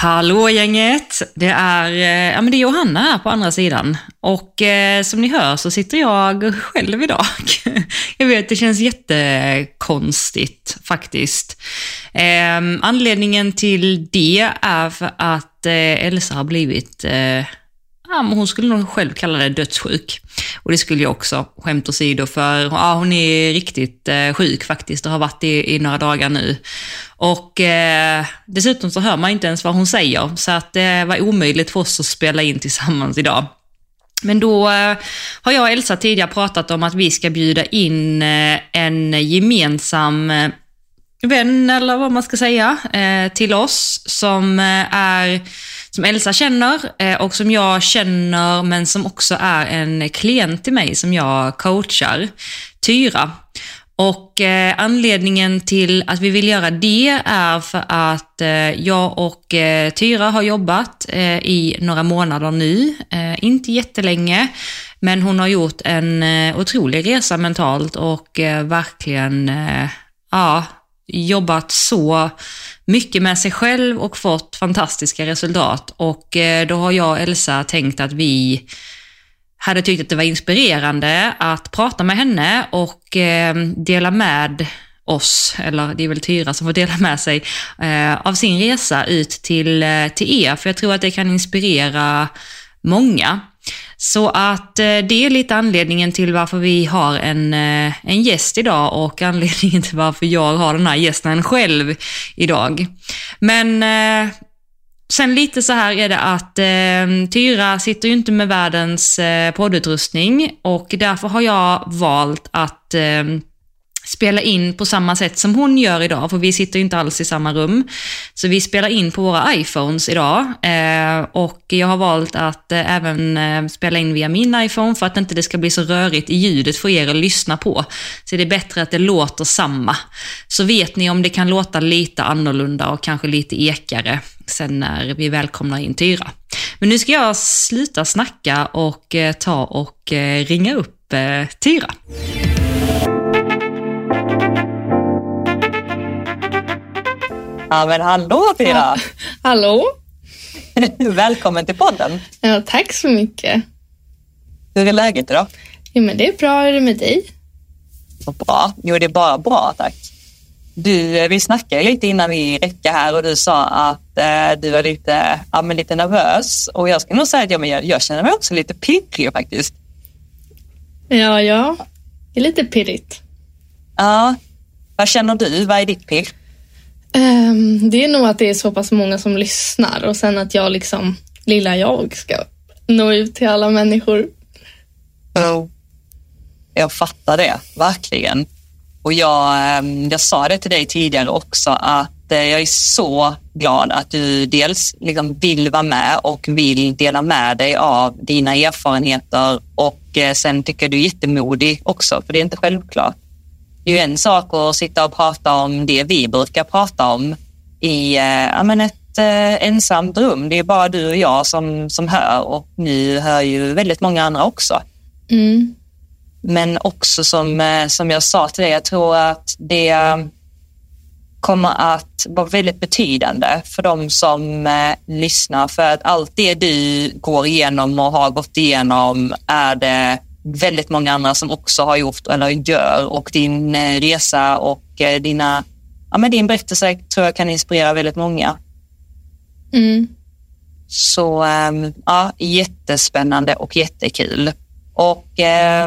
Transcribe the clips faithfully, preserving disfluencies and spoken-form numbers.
Hallå gänget, det är, ja, men det är Johanna här på andra sidan och eh, som ni hör så sitter jag själv idag. Jag vet, det känns jättekonstigt faktiskt. Eh, anledningen till det är för att eh, Elsa har blivit, eh, ja, hon skulle nog själv kalla det dödssjuk. Och det skulle jag också, skämt åsido, för ja, hon är riktigt eh, sjuk faktiskt och har varit i, i några dagar nu. Och eh, dessutom så hör man inte ens vad hon säger, så att det var omöjligt för oss att spela in tillsammans idag. Men då eh, har jag och Elsa tidigare pratat om att vi ska bjuda in eh, en gemensam eh, vän, eller vad man ska säga, eh, till oss som eh, är... som Elsa känner eh, och som jag känner, men som också är en klient till mig som jag coachar, Tyra. Och eh, anledningen till att vi vill göra det är för att eh, jag och eh, Tyra har jobbat eh, i några månader nu, eh, inte jättelänge, men hon har gjort en eh, otrolig resa mentalt och eh, verkligen eh, ja, jobbat så mycket med sig själv och fått fantastiska resultat. Och eh, då har jag och Elsa tänkt att vi hade tyckt att det var inspirerande att prata med henne och eh, dela med oss, eller det är väl Tyra som får dela med sig eh, av sin resa ut till, eh, till er, för jag tror att det kan inspirera många. Så att eh, det är lite anledningen till varför vi har en, eh, en gäst idag, och anledningen till varför jag har den här gästen själv idag. Men eh, sen lite så här är det att eh, Tyra sitter ju inte med världens eh, poddutrustning, och därför har jag valt att eh, spela in på samma sätt som hon gör idag, för vi sitter inte alls i samma rum. Så vi spelar in på våra iPhones idag, eh, och jag har valt att eh, även eh, spela in via min iPhone för att inte det ska bli så rörigt i ljudet för er att lyssna på. Så det är bättre att det låter samma. Så vet ni om det kan låta lite annorlunda och kanske lite ekare sen när vi välkomnar in Tyra. Men nu ska jag sluta snacka och eh, ta och eh, ringa upp eh, Tyra. Ja, men hallå Tyra! Ja, hallå! Välkommen till podden! Ja, tack så mycket! Hur är läget idag? Jo, men det är bra. Hur är det med dig? Så bra. Jo, det är bara bra, tack. Du, vi snackade lite innan vi räckte här och du sa att eh, du var lite, ja, men lite nervös. Och jag ska nog säga att ja, men jag, jag känner mig också lite pirrig faktiskt. Ja, ja. Det är lite pirrigt. Ja. Vad känner du? Vad är ditt pirr? Um, det är nog att det är så pass många som lyssnar, och sen att jag liksom, lilla jag, ska nå ut till alla människor. Oh. Jag fattar det, verkligen. Och jag, jag sa det till dig tidigare också, att jag är så glad att du dels liksom vill vara med och vill dela med dig av dina erfarenheter, och sen tycker du är jättemodig också, för det är inte självklart. Det är ju en sak att sitta och prata om det vi brukar prata om i ja, men ett eh, ensamt rum. Det är bara du och jag som, som hör, och nu hör ju väldigt många andra också. Mm. Men också som, som jag sa till dig, jag tror att det kommer att vara väldigt betydande för de som eh, lyssnar, för att allt det du går igenom och har gått igenom är det väldigt många andra som också har gjort eller gör, och din eh, resa och eh, dina, ja, men din berättelse tror jag kan inspirera väldigt många. Mm. Så eh, ja, jättespännande och jättekul. Och eh,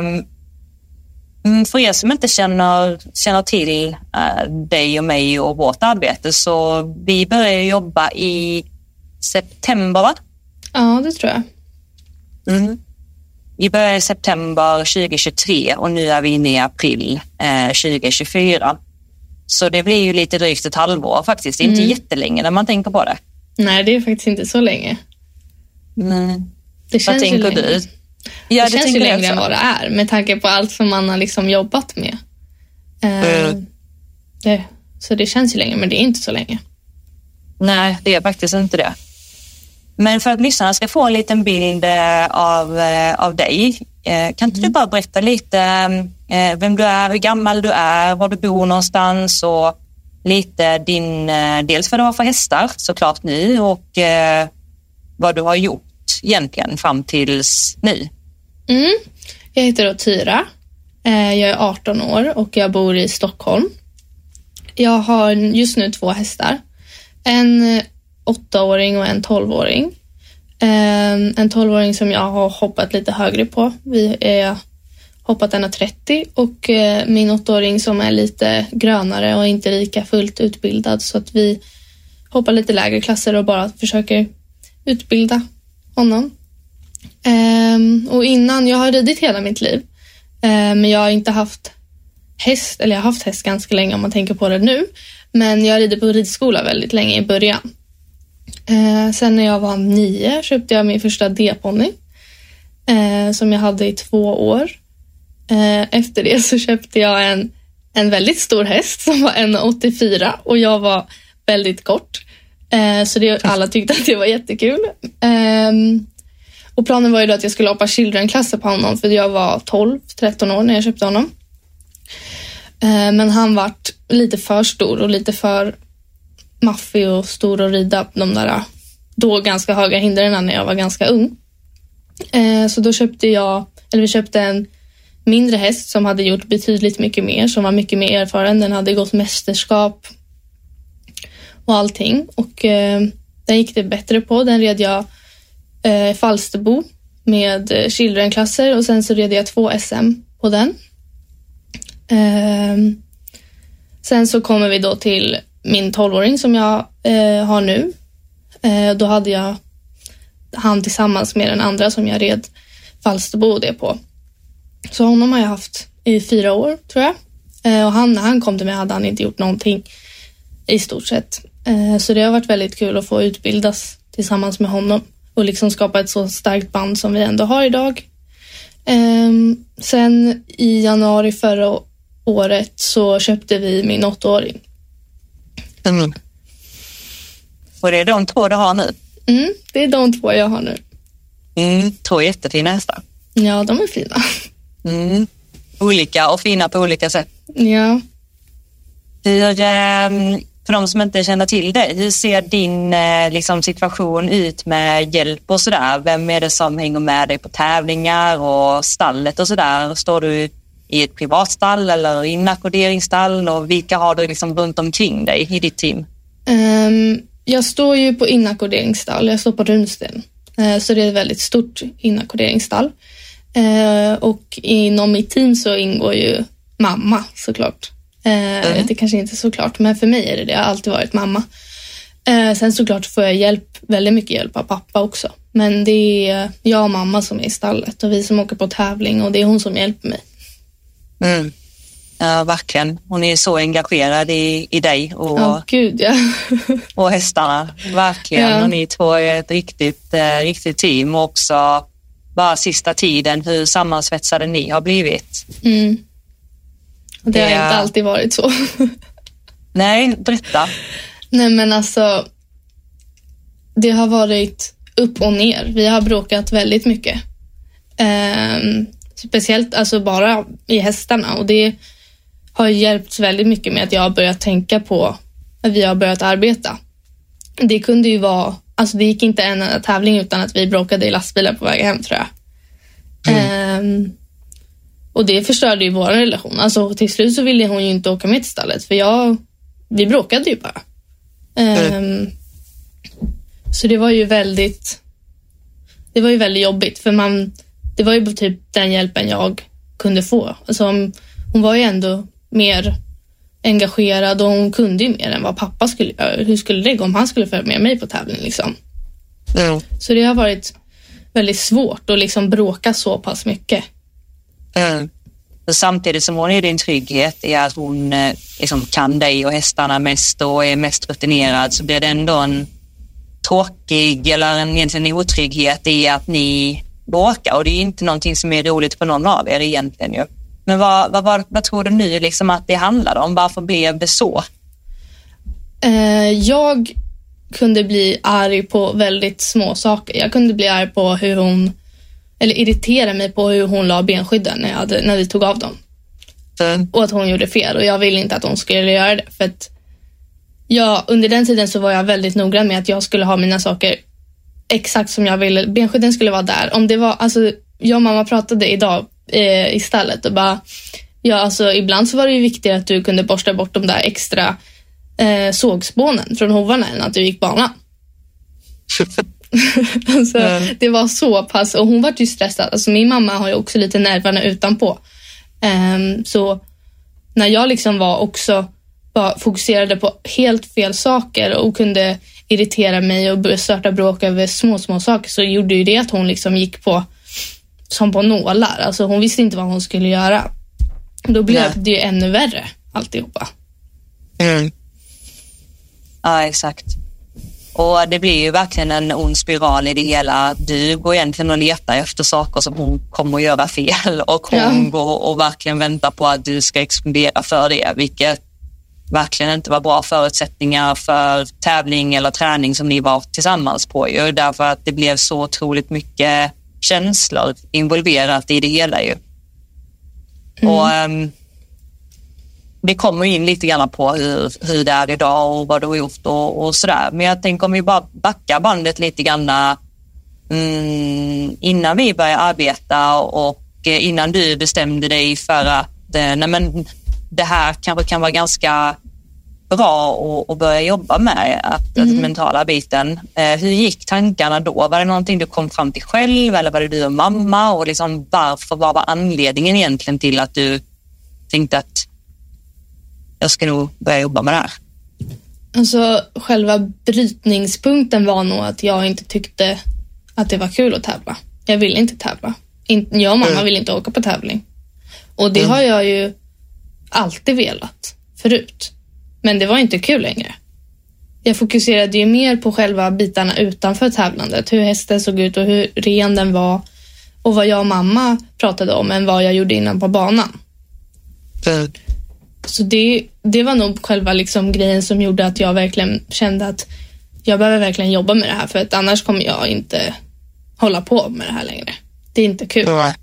för er som inte känner, känner till eh, dig och mig och vårt arbete, så vi börjar jobba i september, va? Ja, det tror jag. Mm. Vi började i september tjugohundratjugotre och nu är vi inne i april eh, tjugohundratjugofyra. Så det blir ju lite drygt ett halvår faktiskt. Det är mm. inte jättelänge när man tänker på det. Nej, det är faktiskt inte så länge. Mm. Det känns vad tänker ju du? Ja, det, det känns ju längre än vad det är, med tanke på allt som man har liksom jobbat med. Eh, mm. det, så det känns ju länge, men det är inte så länge. Nej, det är faktiskt inte det. Men för att lyssnarna ska få en liten bild av, av dig, kan inte mm. du bara berätta lite vem du är, hur gammal du är, var du bor någonstans och lite din, dels vad du har för hästar såklart nu och eh, vad du har gjort egentligen fram tills nu. Mm. Jag heter då Tyra. Jag är arton år och jag bor i Stockholm. Jag har just nu två hästar. En åttaåring och en tolvåring. En tolvåring som jag har hoppat lite högre på. Vi är hoppat en trettio och min åttaåring som är lite grönare och inte lika fullt utbildad, så att vi hoppar lite lägre klasser och bara försöker utbilda honom. Och innan, jag har ridit hela mitt liv, men jag har inte haft häst, eller jag har haft häst ganska länge om man tänker på det nu, men jag ridde på ridskola väldigt länge i början. Sen när jag var nio köpte jag min första D-ponny som jag hade i två år. Efter det så köpte jag en, en väldigt stor häst som var en komma åttiofyra och jag var väldigt kort. Så det, alla tyckte att det var jättekul. Och planen var ju då att jag skulle hoppa children-klasser på honom, för jag var tolv tretton år när jag köpte honom. Men han var lite för stor och lite för maffig och stor att rida de där då ganska höga hindren när jag var ganska ung. Så då köpte jag, eller vi köpte en mindre häst som hade gjort betydligt mycket mer, som var mycket mer erfaren. Den hade gått mästerskap och allting. Och eh, den gick det bättre på. Den red jag eh, Falsterbo med eh, children-klasser och sen så red jag två S M på den. Eh, sen så kommer vi då till min tolvåring som jag eh, har nu. Eh, då hade jag han tillsammans med den andra som jag red Falsterbo och det på. Så honom har jag haft i fyra år, tror jag. Eh, och han, när han kom till mig hade han inte gjort någonting i stort sett. Eh, så det har varit väldigt kul att få utbildas tillsammans med honom och liksom skapa ett så starkt band som vi ändå har idag. Eh, sen i januari förra året så köpte vi min åttaåring. Mm. Och det är de två du har nu? Mm, det är de två jag har nu. Mm, två jättefina hästar. Ja, de är fina. Mm. Olika och fina på olika sätt. Ja. Hur, för de som inte känner till dig, hur ser din liksom, situation ut med hjälp och sådär? Vem är det som hänger med dig på tävlingar och stallet och sådär? Står du i ett privatstall eller inackorderingsstall, och vilka har du liksom runt omkring dig i ditt team? Um, jag står ju på inackorderingsstall, jag står på Runsten. Uh, så det är ett väldigt stort inackorderingsstall. Uh, och inom mitt team så ingår ju mamma såklart. Uh, mm. Det kanske inte är såklart, men för mig är det det. Jag har alltid varit mamma. Uh, sen såklart får jag hjälp, väldigt mycket hjälp av pappa också. Men det är jag och mamma som är i stallet och vi som åker på tävling, och det är hon som hjälper mig. Mm. Ja, verkligen. Hon är så engagerad i, i dig och, oh, Gud, ja. och hästarna. Verkligen. Ja. Och ni två är ett riktigt, eh, riktigt team. Och också bara sista tiden hur sammansvetsade ni har blivit. Mm. Och det, det har är... inte alltid varit så. Nej, berätta. Nej, men alltså det har varit upp och ner. Vi har bråkat väldigt mycket. Um, speciellt alltså bara i hästarna, och det har hjälpt väldigt mycket med att jag har börjat tänka på att vi har börjat arbeta. Det kunde ju vara, alltså det gick inte en enda tävling utan att vi bråkade i lastbilar på väg hem, tror jag. Mm. Um, och det förstörde ju vår relation. Alltså till slut så ville hon ju inte åka med till stallet, för jag, vi bråkade ju bara. Um, mm. Så det var ju väldigt det var ju väldigt jobbigt, för man, det var ju typ den hjälpen jag kunde få. Alltså hon var ju ändå mer engagerad och hon kunde ju mer än vad pappa skulle göra. Hur skulle det gå om han skulle följa med mig på tävling liksom? Mm. Så det har varit väldigt svårt att liksom bråka så pass mycket. Mm. Samtidigt som hon är din trygghet är att hon liksom kan dig och hästarna mest och är mest rutinerad, så blir det ändå en tråkig eller en, egentligen en otrygghet i att ni bråkar, och det är inte någonting som är roligt för någon av er egentligen ju. Men vad, vad, vad, vad tror du nu liksom att det handlar om? Varför blev det så? Uh, jag kunde bli arg på väldigt små saker. Jag kunde bli arg på hur hon, eller irritera mig på hur hon la benskydden när, jag hade, när vi tog av dem. Mm. Och att hon gjorde fel, och jag ville inte att hon skulle göra det, för att Ja, under den tiden så var jag väldigt noggrann med att jag skulle ha mina saker exakt som jag ville. Benskydden skulle vara där. Om det var, alltså, jag och mamma pratade idag eh, i stallet och bara, ja, alltså ibland så var det ju viktigare att du kunde borsta bort de där extra eh, sågspånen från hovarna än att du gick banan. Alltså, mm. Det var så pass, och hon var ju stressad. Alltså min mamma har ju också lite nerverna utanpå. Um, så när jag liksom var också bara fokuserade på helt fel saker och kunde irritera mig och börja starta bråk över små, små saker, så gjorde ju det att hon liksom gick på som på nålar. Alltså hon visste inte vad hon skulle göra. Då blev yeah. det ju ännu värre alltihopa. Mm. Ja, exakt. Och det blir ju verkligen en ond spiral i det hela. Du går egentligen och letar efter saker som hon kommer att göra fel. Och hon ja. går och verkligen väntar på att du ska explodera för det. Vilket verkligen inte var bra förutsättningar för tävling eller träning som ni var tillsammans på. Ju. Därför att det blev så otroligt mycket känslor involverat i det hela. Ju. Mm. Och... Um, det kommer in lite grann på hur, hur det är idag och vad du har gjort och, och sådär. Men jag tänker om vi bara backar bandet lite grann mm, innan vi började arbeta och innan du bestämde dig för att nej men, det här kanske kan vara ganska bra att, att börja jobba med, att, mm. att mentala biten. Eh, hur gick tankarna då? Var det någonting du kom fram till själv eller var det du och mamma? Och liksom, varför, vad var anledningen egentligen till att du tänkte att jag ska nog börja jobba med det här? Alltså själva brytningspunkten var nog att jag inte tyckte att det var kul att tävla. Jag ville inte tävla. Jag och mamma mm. ville inte åka på tävling. Och det mm. har jag ju alltid velat förut. Men det var inte kul längre. Jag fokuserade ju mer på själva bitarna utanför tävlandet. Hur hästen såg ut och hur ren den var. Och vad jag och mamma pratade om än vad jag gjorde innan på banan. Mm. Så det, det var nog själva liksom grejen som gjorde att jag verkligen kände att jag behöver verkligen jobba med det här, för att annars kommer jag inte hålla på med det här längre. Det är inte kul. Mm.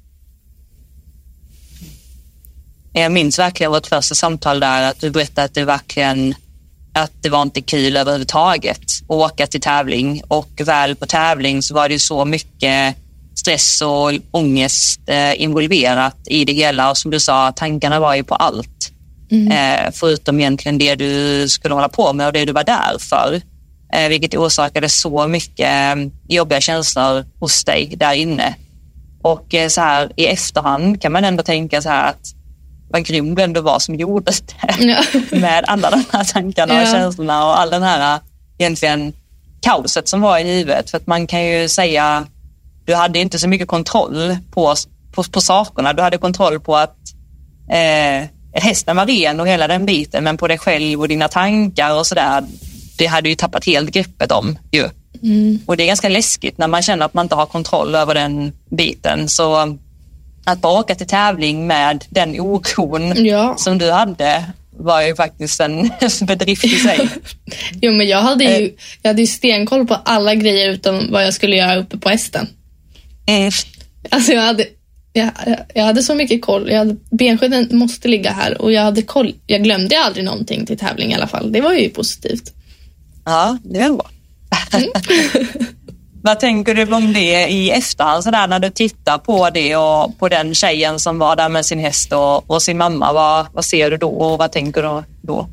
Jag minns verkligen vårt första samtal där att du berättade att det verkligen att det var inte kul överhuvudtaget att åka till tävling, och väl på tävling så var det ju så mycket stress och ångest eh, involverat i det hela, och som du sa, tankarna var ju på allt. Mm. Eh, förutom egentligen det du skulle hålla på med och det du var där för. Eh, vilket orsakade så mycket eh, jobbiga känslor hos dig där inne. Och eh, så här i efterhand kan man ändå tänka så här att vad grym det ändå var som gjorde det. Ja. Med alla de här tankarna och ja. känslorna och all den här egentligen kaoset som var i livet. För att man kan ju säga, du hade inte så mycket kontroll på, på, på sakerna. Du hade kontroll på att eh, hästen var ren och hela den biten, men på dig själv och dina tankar och sådär, det hade ju tappat helt greppet om ju. Mm. Och det är ganska läskigt när man känner att man inte har kontroll över den biten. Så att bara åka till tävling med den oron ja. som du hade var ju faktiskt en bedrift i sig. Jo, men jag hade ju jag hade ju stenkoll på alla grejer utom vad jag skulle göra uppe på hästen. Mm. Alltså jag hade Jag, jag hade så mycket koll. Jag hade, benskydden måste ligga här och jag hade koll. Jag glömde aldrig någonting till tävling i alla fall. Det var ju positivt. Ja, det är bra. Mm. Vad tänker du om det i efterhand så där, när du tittar på det och på den tjejen som var där med sin häst och, och sin mamma? Vad, vad ser du då och vad tänker du då?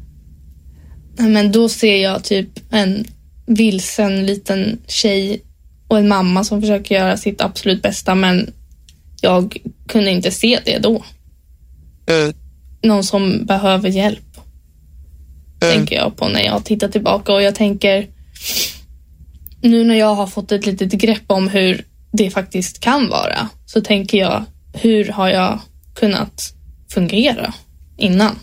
Men då ser jag typ en vilsen liten tjej och en mamma som försöker göra sitt absolut bästa, men jag kunde inte se det då. Mm. Någon som behöver hjälp. Mm. Tänker jag på när jag tittar tillbaka. Och jag tänker, nu när jag har fått ett litet grepp om hur det faktiskt kan vara, så tänker jag, hur har jag kunnat fungera innan?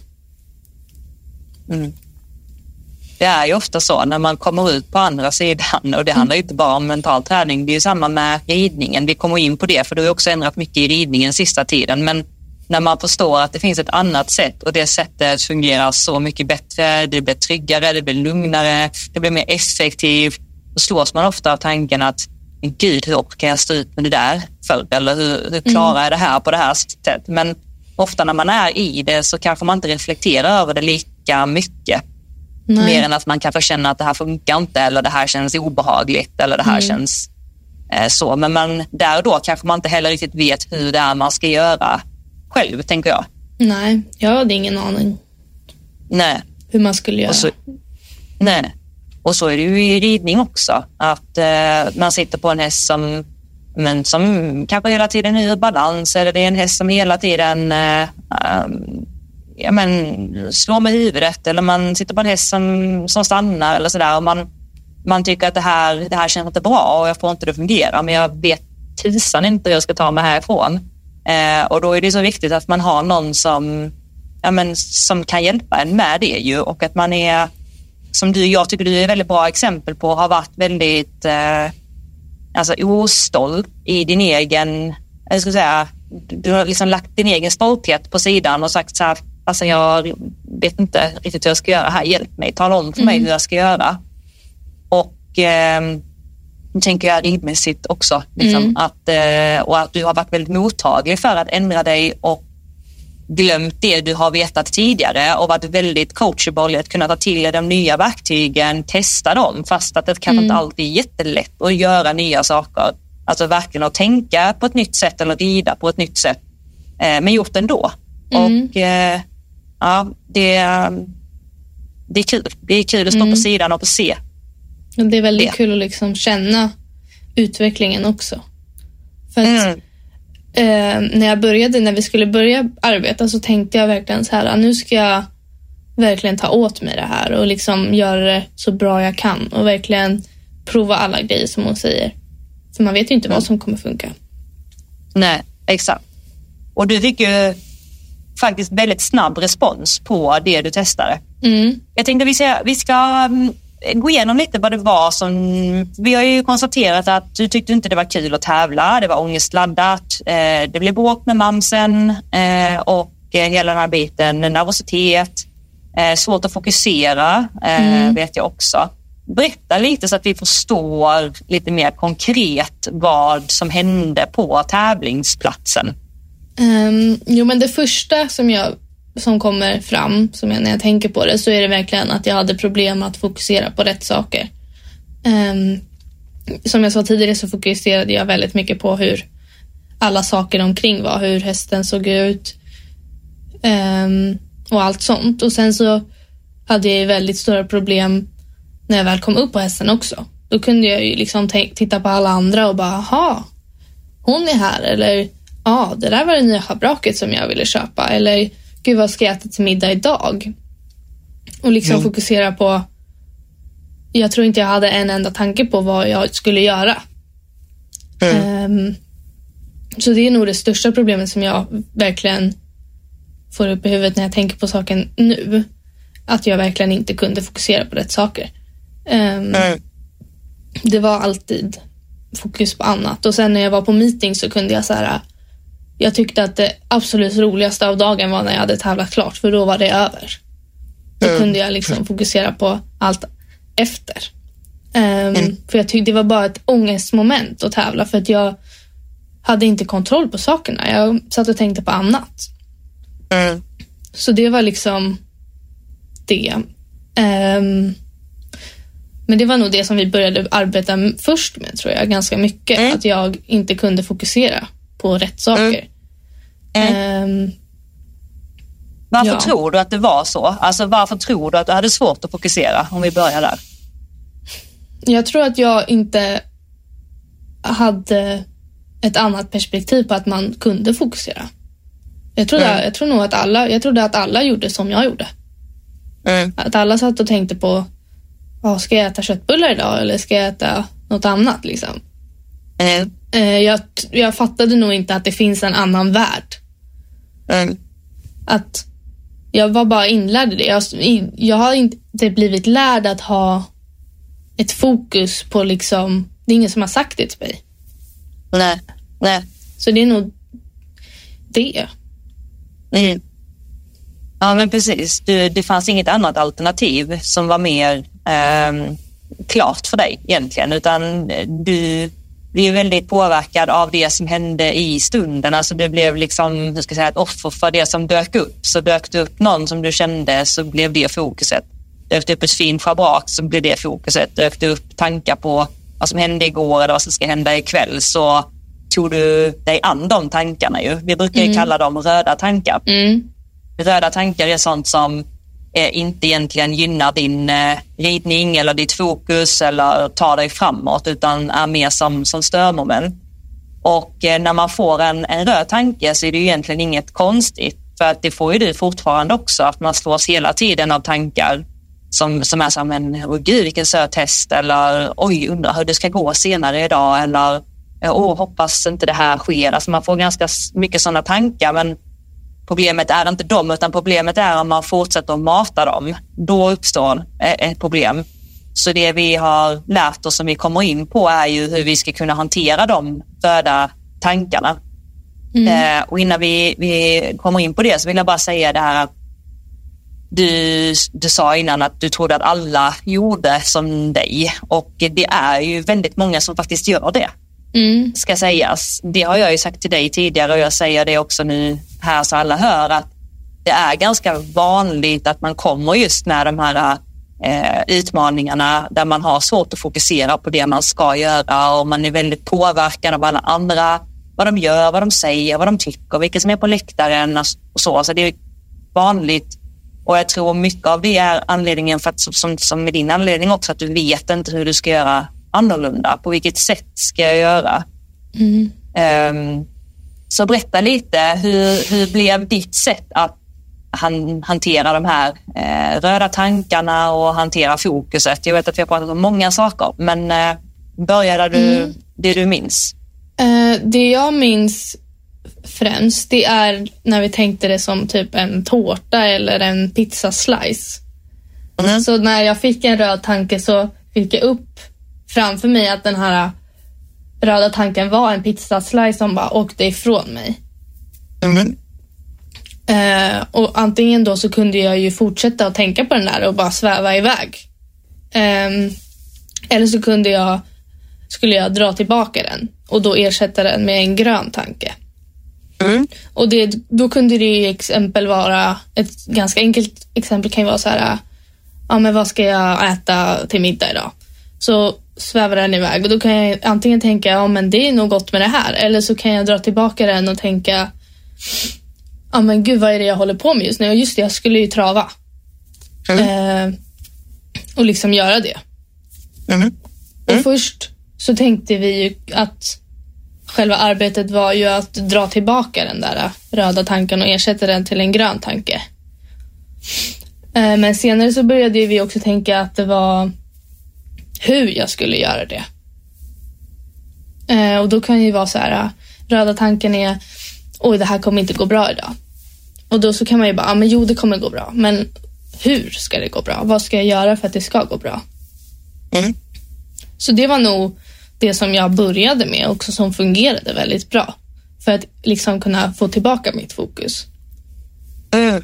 Mm. Det är ju ofta så när man kommer ut på andra sidan, och det handlar ju inte bara om mental träning, det är ju samma med ridningen. Vi kommer in på det, för du har också ändrat mycket i ridningen sista tiden, men när man förstår att det finns ett annat sätt och det sättet fungerar så mycket bättre, det blir tryggare, det blir lugnare, det blir mer effektivt, då slås man ofta av tanken att gud, hur kan jag stå ut med det där för? Eller hur, hur klarar jag det här på det här sättet? Men ofta när man är i det så kanske man inte reflekterar över det lika mycket. Nej. Mer än att man kanske känner att det här funkar inte, eller det här känns obehagligt, eller det här mm. känns eh, så. Men man, där och då kanske man inte heller riktigt vet hur det är man ska göra själv, tänker jag. Nej, jag hade ingen aning. Nej. Hur man skulle göra. Och så, nej. Och så är det ju i ridning också. Att eh, man sitter på en häst som, men som kanske hela tiden är i balans. Eller det är en häst som hela tiden eh, um, ja, men, slår med huvudet. Eller man sitter på en häst som, som stannar eller sådär. Och man, man tycker att det här, det här känns inte bra och jag får inte det att fungera. Men jag vet tusan inte hur jag ska ta mig härifrån. Eh, och då är det så viktigt att man har någon som, ja, men, som kan hjälpa en med det ju. Och att man är... Som du, jag tycker du är väldigt bra exempel på, har varit väldigt eh, alltså ostolt i din egen, jag ska säga, du har liksom lagt din egen stolthet på sidan och sagt så här, alltså jag vet inte riktigt hur jag ska göra här, hjälp mig, tala om för mig mm. hur jag ska göra. Och eh, nu tänker jag ridmässigt också, liksom, mm. att, eh, och att du har varit väldigt mottaglig för att ändra dig och glömt det du har vetat tidigare och varit väldigt coachable att kunna ta till de nya verktygen, testa dem, fast att det kanske mm. inte alltid är jättelätt att göra nya saker. Alltså verkligen att tänka på ett nytt sätt eller rida på ett nytt sätt, eh, men gjort ändå. Mm. Och eh, ja, det, det är kul. Det är kul att stå mm. på sidan och se. Och det är väldigt det. kul att liksom känna utvecklingen också. För att mm. Eh, när jag började, när vi skulle börja arbeta, så tänkte jag verkligen så här, nu ska jag verkligen ta åt mig det här och liksom göra det så bra jag kan och verkligen prova alla grejer som hon säger. För man vet ju inte mm. vad som kommer funka. Nej, exakt. Och du fick ju faktiskt väldigt snabb respons på det du testade. Mm. Jag tänkte vi ska, vi ska gå igenom lite vad det var som... Vi har ju konstaterat att du tyckte inte det var kul att tävla. Det var ångestladdat. Eh, det blev bråk med mamsen eh, och eh, hela den här biten. Nervositet. Eh, svårt att fokusera, eh, mm. vet jag också. Berätta lite så att vi förstår lite mer konkret vad som hände på tävlingsplatsen. Um, jo, men det första som jag... som kommer fram, som jag, när jag tänker på det, så är det verkligen att jag hade problem att fokusera på rätt saker. Um, som jag sa tidigare så fokuserade jag väldigt mycket på hur alla saker omkring var, hur hästen såg ut um, och allt sånt. Och sen så hade jag väldigt stora problem när jag väl kom upp på hästen också. Då kunde jag ju liksom t- titta på alla andra och bara, aha, hon är här, eller ja, det där var det nya schabraket som jag ville köpa, eller gud, vad ska jag äta till middag idag? Och liksom mm. fokusera på... Jag tror inte jag hade en enda tanke på vad jag skulle göra. Mm. Um, så det är nog det största problemet som jag verkligen får upp i huvudet när jag tänker på saken nu. Att jag verkligen inte kunde fokusera på rätt saker. Um, mm. Det var alltid fokus på annat. Och sen när jag var på meeting så kunde jag så här... Jag tyckte att det absolut roligaste av dagen var när jag hade tävlat klart, för då var det över. Då mm. kunde jag liksom fokusera på allt efter. Um, mm. För jag tyckte det var bara ett ångestmoment att tävla, för att jag hade inte kontroll på sakerna. Jag satt och tänkte på annat. Mm. Så det var liksom det. Um, men det var nog det som vi började arbeta först med, tror jag, ganska mycket. Mm. Att jag inte kunde fokusera på rätt saker. Mm. Um, varför ja. tror du att det var så? Alltså varför tror du att du hade svårt att fokusera, om vi börjar där? Jag tror att jag inte hade ett annat perspektiv på att man kunde fokusera. Jag trodde, mm. jag tror nog att alla, jag trodde att alla gjorde som jag gjorde. Mm. Att alla satt och tänkte på, oh, ska jag äta köttbullar idag eller ska jag äta något annat liksom? Mm. Jag, jag fattade nog inte att det finns en annan värld. Mm. Att jag var bara inlärd i det. Jag, jag har inte blivit lärd att ha ett fokus på liksom... Det är ingen som har sagt det till mig. Nej, nej. Så det är nog det. Mm. Ja, men precis. Du, det fanns inget annat alternativ som var mer eh, klart för dig egentligen. Utan du... blir väldigt påverkad av det som hände i stunden. Alltså det blev liksom, hur ska jag säga, ett offer för det som dök upp. Så dök det upp någon som du kände, så blev det fokuset. dök det upp ett fint schabrak så blir det fokuset. Dök det upp tankar på vad som hände igår eller vad som ska hända ikväll så tog du dig an de tankarna ju. Vi brukar ju mm. kalla dem röda tankar. Mm. Röda tankar är sånt som eh, inte egentligen gynnar din eh, ridning eller ditt fokus eller tar dig framåt utan är mer som, som störmoment. Och eh, när man får en, en röd tanke så är det ju egentligen inget konstigt för att det får ju du fortfarande också att man slås hela tiden av tankar som, som är som en, åh gud vilken söt häst eller oj undrar hur det ska gå senare idag eller åh hoppas inte det här sker. Alltså man får ganska mycket sådana tankar men problemet är inte dem utan problemet är om man fortsätter att mata dem. Då uppstår ett problem. Så det vi har lärt oss som vi kommer in på är ju hur vi ska kunna hantera de röda tankarna. Mm. Eh, och innan vi, vi kommer in på det så vill jag bara säga det här att du, du sa innan att du trodde att alla gjorde som dig och det är ju väldigt många som faktiskt gör det. Mm. Ska sägas. Det har jag ju sagt till dig tidigare och jag säger det också nu här så alla hör att det är ganska vanligt att man kommer just med de här eh, utmaningarna där man har svårt att fokusera på det man ska göra och man är väldigt påverkad av alla andra, vad de gör, vad de säger, vad de tycker, vilka som är på läktaren och så. Så det är vanligt och jag tror mycket av det är anledningen för att som, som med din anledning också att du vet inte hur du ska göra annorlunda. På vilket sätt ska jag göra? Mm. Um, så berätta lite, hur, hur blev ditt sätt att han, hantera de här eh, röda tankarna och hantera fokuset? Jag vet att vi har pratat om många saker, men eh, börjar du mm. det du minns? Uh, det jag minns främst, det är när vi tänkte det som typ en tårta eller en pizzaslice. Mm. Så när jag fick en röd tanke så fick jag upp framför mig att den här röda tanken var en pizzaslice som bara åkte ifrån mig. Mm. Eh, och antingen då så kunde jag ju fortsätta att tänka på den där och bara sväva iväg. Eh, eller så kunde jag skulle jag dra tillbaka den och då ersätta den med en grön tanke. Mm. Och det, då kunde det ju exempel vara ett ganska enkelt exempel kan ju vara så här, ja men vad ska jag äta till middag idag? Så svävar den iväg och då kan jag antingen tänka ja men det är nog gott med det här eller så kan jag dra tillbaka den och tänka ja men gud vad är det jag håller på med just nu och just det, jag skulle ju trava mm. eh, och liksom göra det mm. Mm. och först så tänkte vi ju att själva arbetet var ju att dra tillbaka den där röda tanken och ersätta den till en grön tanke eh, men senare så började vi också tänka att det var hur jag skulle göra det. Eh, och då kan ju vara så här, röda tanken är oj det här kommer inte gå bra idag. Och då så kan man ju bara, ja men jo det kommer gå bra. Men hur ska det gå bra? Vad ska jag göra för att det ska gå bra? Mm. Så det var nog det som jag började med också som fungerade väldigt bra. För att liksom kunna få tillbaka mitt fokus. Mm.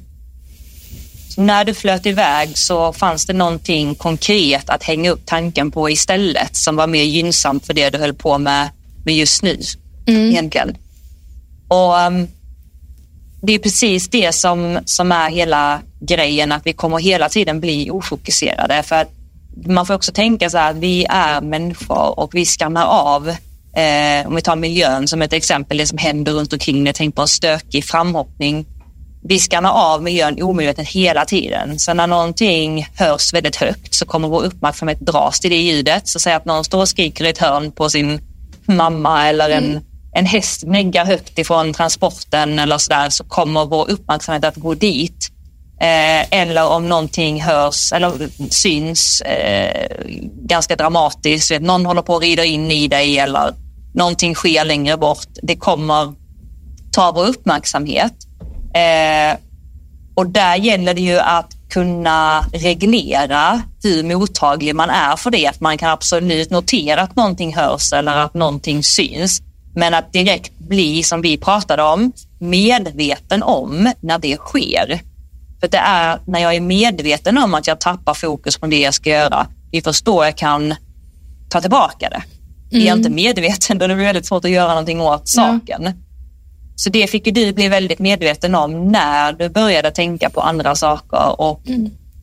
När du flöt iväg så fanns det någonting konkret att hänga upp tanken på istället som var mer gynnsamt för det du höll på med, med just nu mm. egentligen. Och um, det är precis det som, som är hela grejen, att vi kommer hela tiden bli ofokuserade för att man får också tänka så här att vi är människor och vi skannar av eh, om vi tar miljön som ett exempel, det som händer runt omkring det, tänk på en stökig framhoppning. Vi skannar av miljön omedvetet hela tiden. Så när någonting hörs väldigt högt så kommer vår uppmärksamhet dras till det ljudet. Så säg att någon står och skriker i ett hörn på sin mamma eller en, mm. en häst neggar högt ifrån transporten eller sådär, så kommer vår uppmärksamhet att gå dit. Eh, eller om någonting hörs eller syns eh, ganska dramatiskt, vet, någon håller på att rida in i dig eller någonting sker längre bort. Det kommer ta vår uppmärksamhet. Eh, och där gäller det ju att kunna reglera hur mottaglig man är för det. Att man kan absolut notera att någonting hörs eller att någonting syns. Men att direkt bli, som vi pratade om, medveten om när det sker. För det är när jag är medveten om att jag tappar fokus på det jag ska göra. Det förstår jag kan ta tillbaka det. Mm. Är jag inte medveten då är det väldigt svårt att göra någonting åt saken. Ja. Så det fick ju du bli väldigt medveten om när du började tänka på andra saker och mm.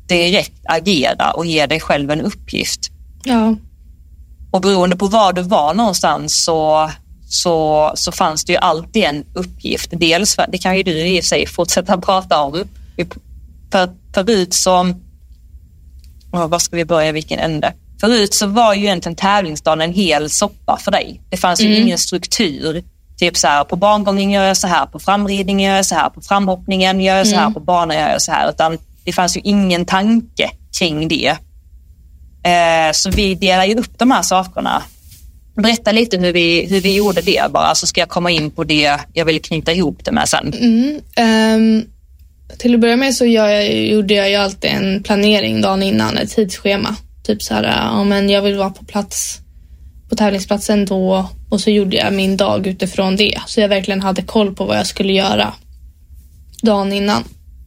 direkt agera och ge dig själv en uppgift. Ja. Och beroende på var du var någonstans så, så, så fanns det ju alltid en uppgift. Dels, för, det kan ju du i sig fortsätta prata om. För, förut så, vad ska vi börja, vilken ände? Förut så var ju egentligen tävlingsdagen en hel soppa för dig. Det fanns ju mm. ingen struktur. Typ så här, på barngången gör jag så här, på framridningen gör jag så här, på framhoppningen gör jag så här, mm. på banan gör jag så här. Utan det fanns ju ingen tanke kring det. Eh, så vi delar ju upp de här sakerna. Berätta lite hur vi, hur vi gjorde det bara, så ska jag komma in på det jag vill knyta ihop det med sen. Mm, um, till att börja med så jag, gjorde jag ju alltid en planering dagen innan, ett tidsschema. Typ så här, ja, men jag vill vara på plats på tävlingsplatsen då, och så gjorde jag min dag utifrån det. Så jag verkligen hade koll på vad jag skulle göra dagen innan.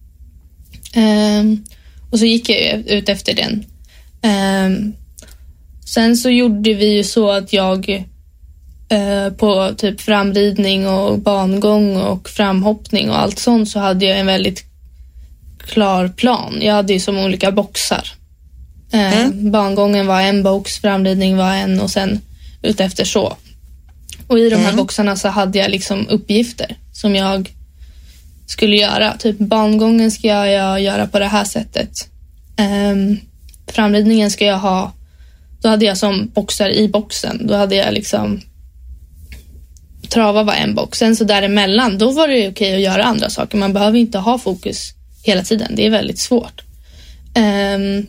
Um, och så gick jag ut efter den. Um, sen så gjorde vi ju så att jag uh, på typ framridning och bangång och framhoppning och allt sånt, så hade jag en väldigt klar plan. Jag hade ju som olika boxar. Uh, mm. Bangången var en box, framridning var en, och sen utefter så. Och i de här mm. boxarna så hade jag liksom uppgifter som jag skulle göra. Typ bangången ska jag göra på det här sättet. Um, framridningen ska jag ha, då hade jag som boxar i boxen. Då hade jag liksom trava var en box. Sen så däremellan, då var det okej att göra andra saker. Man behöver inte ha fokus hela tiden. Det är väldigt svårt. Um,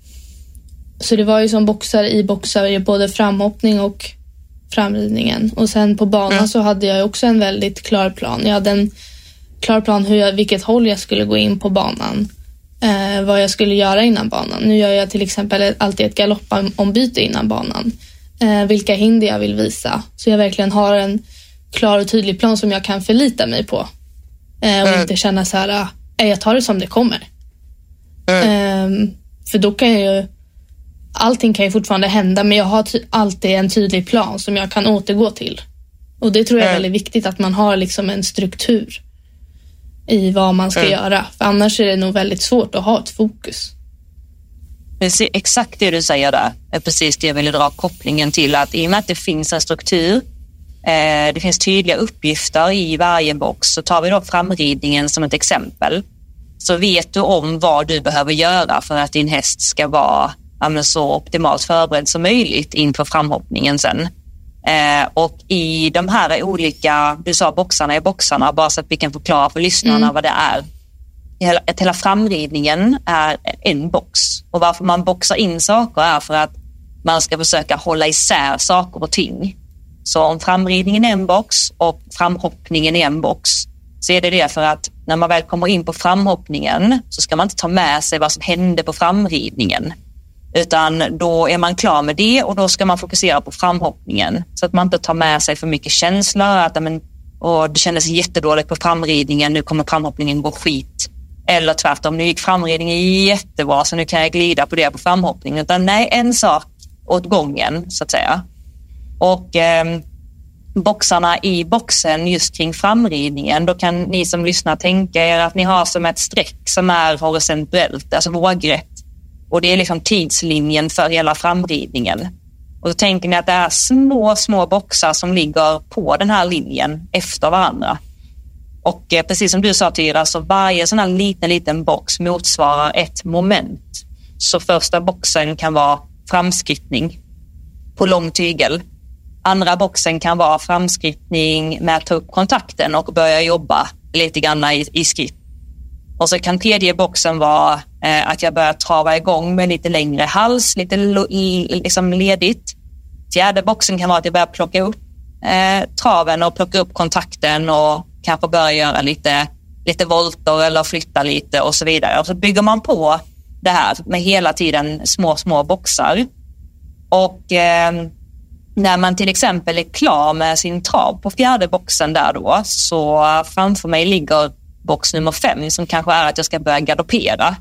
så det var ju som boxar i boxar, både framhoppning och framridningen. Och sen på banan mm. så hade jag också en väldigt klar plan. Jag hade en klar plan hur jag, vilket håll jag skulle gå in på banan. Eh, vad jag skulle göra innan banan. Nu gör jag till exempel alltid ett galoppombyte innan banan. Eh, vilka hinder jag vill visa. Så jag verkligen har en klar och tydlig plan som jag kan förlita mig på. Eh, och mm. inte känna så här, äh, jag tar det som det kommer. Mm. Eh, för då kan jag ju, allting kan ju fortfarande hända, men jag har ty- alltid en tydlig plan som jag kan återgå till. Och det tror jag är väldigt viktigt, att man har liksom en struktur i vad man ska mm. göra. För annars är det nog väldigt svårt att ha ett fokus. Precis, exakt det du säger där är precis det jag ville dra kopplingen till, att i och med att det finns en struktur, eh, det finns tydliga uppgifter i varje box, så tar vi då framridningen som ett exempel, så vet du om vad du behöver göra för att din häst ska vara ja, men så optimalt förberedd som möjligt inför framhoppningen sen. Eh, och i de här olika, du sa boxarna i boxarna, bara så att vi kan förklara för lyssnarna mm. vad det är. Hela, att hela framridningen är en box. Och varför man boxar in saker är för att man ska försöka hålla isär saker och ting. Så om framridningen är en box och framhoppningen är en box, så är det det för att när man väl kommer in på framhoppningen så ska man inte ta med sig vad som hände på framridningen. Utan då är man klar med det, och då ska man fokusera på framhoppningen. Så att man inte tar med sig för mycket känslor. Att men, och det kändes jättedåligt på framridningen, nu kommer framhoppningen gå skit. Eller tvärtom, nu gick framridningen jättebra, så nu kan jag glida på det på framhoppningen. Utan nej, en sak åt gången så att säga. Och eh, boxarna i boxen just kring framridningen, då kan ni som lyssnar tänka er att ni har som ett streck som är horisontellt, alltså vågrätt. Och det är liksom tidslinjen för hela framridningen. Och då tänker ni att det är små, små boxar som ligger på den här linjen efter varandra. Och eh, precis som du sa Tyra, så varje sån här liten, liten box motsvarar ett moment. Så första boxen kan vara framskrittning på lång tygel. Andra boxen kan vara framskrittning med att ta upp kontakten och börja jobba lite grann i, i skritt. Och så kan tredje boxen vara eh, att jag börjar trava igång med lite längre hals, lite lo- liksom ledigt. Fjärde boxen kan vara att jag börjar plocka upp eh, traven och plocka upp kontakten och kanske börja göra lite, lite volter eller flytta lite och så vidare. Och så bygger man på det här med hela tiden små, små boxar. Och eh, när man till exempel är klar med sin trav på fjärde boxen där då, så framför mig ligger box nummer fem som kanske är att jag ska börja galoppera.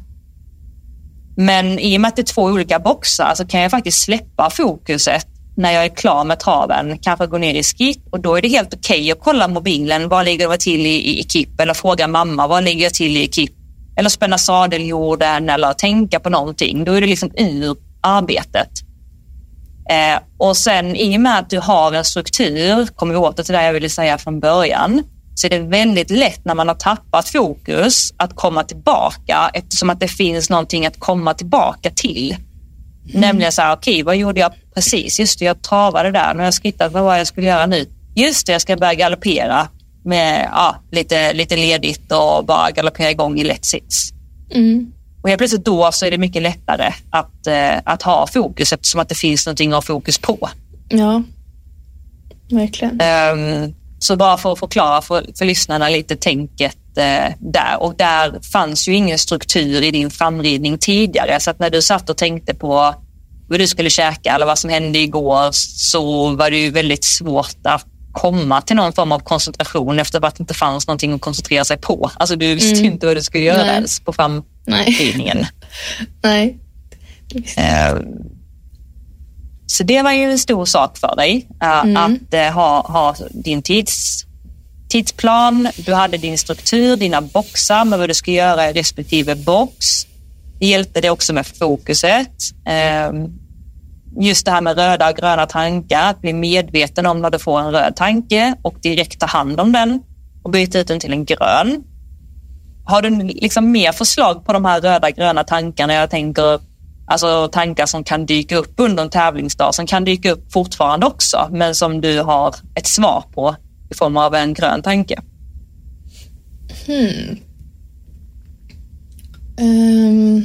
Men i och med att det är två olika boxar så kan jag faktiskt släppa fokuset när jag är klar med traven. Kanske gå ner i skritt, och då är det helt okej att kolla mobilen. Vad ligger jag till i, i kipp? Eller fråga mamma, vad ligger jag till i kipp? eller spänna sadeljorden eller tänka på någonting. Då är det liksom ur arbetet. Eh, och sen i och med att du har en struktur, kommer vi åter till det jag ville säga från början, så är det väldigt lätt när man har tappat fokus att komma tillbaka, eftersom att det finns någonting att komma tillbaka till. Mm. Nämligen så här, okej, okay, vad gjorde jag precis? Just det, jag travade där. Nu har jag skrittat, vad var jag skulle göra nu? Just det, jag ska börja galoppera med ja, lite, lite ledigt och bara galoppera igång i lätt sits. Mm. Och helt plötsligt då så är det mycket lättare att, eh, att ha fokus, eftersom att det finns någonting att ha fokus på. Ja, verkligen. Um, så bara för att förklara för, för lyssnarna lite tänket eh, där. Och där fanns ju ingen struktur i din framridning tidigare. Så att när du satt och tänkte på vad du skulle käka eller vad som hände igår, så var det ju väldigt svårt att komma till någon form av koncentration efter att det inte fanns någonting att koncentrera sig på. Alltså du visste mm. inte vad du skulle göra Nej. ens på framridningen. Nej. Nej. Uh, så det var ju en stor sak för dig. Uh, mm. Att uh, ha, ha din tids, tidsplan. Du hade din struktur, dina boxar med vad du ska göra i respektive box. Det hjälpte dig också med fokuset. Uh, Just det här med röda och gröna tankar, att bli medveten om när du får en röd tanke och direkt ta hand om den och byta ut den till en grön. Har du liksom mer förslag på de här röda och gröna tankarna? Jag tänker alltså tankar som kan dyka upp under en tävlingsdag, som kan dyka upp fortfarande också, men som du har ett svar på i form av en grön tanke. Hmm. Um.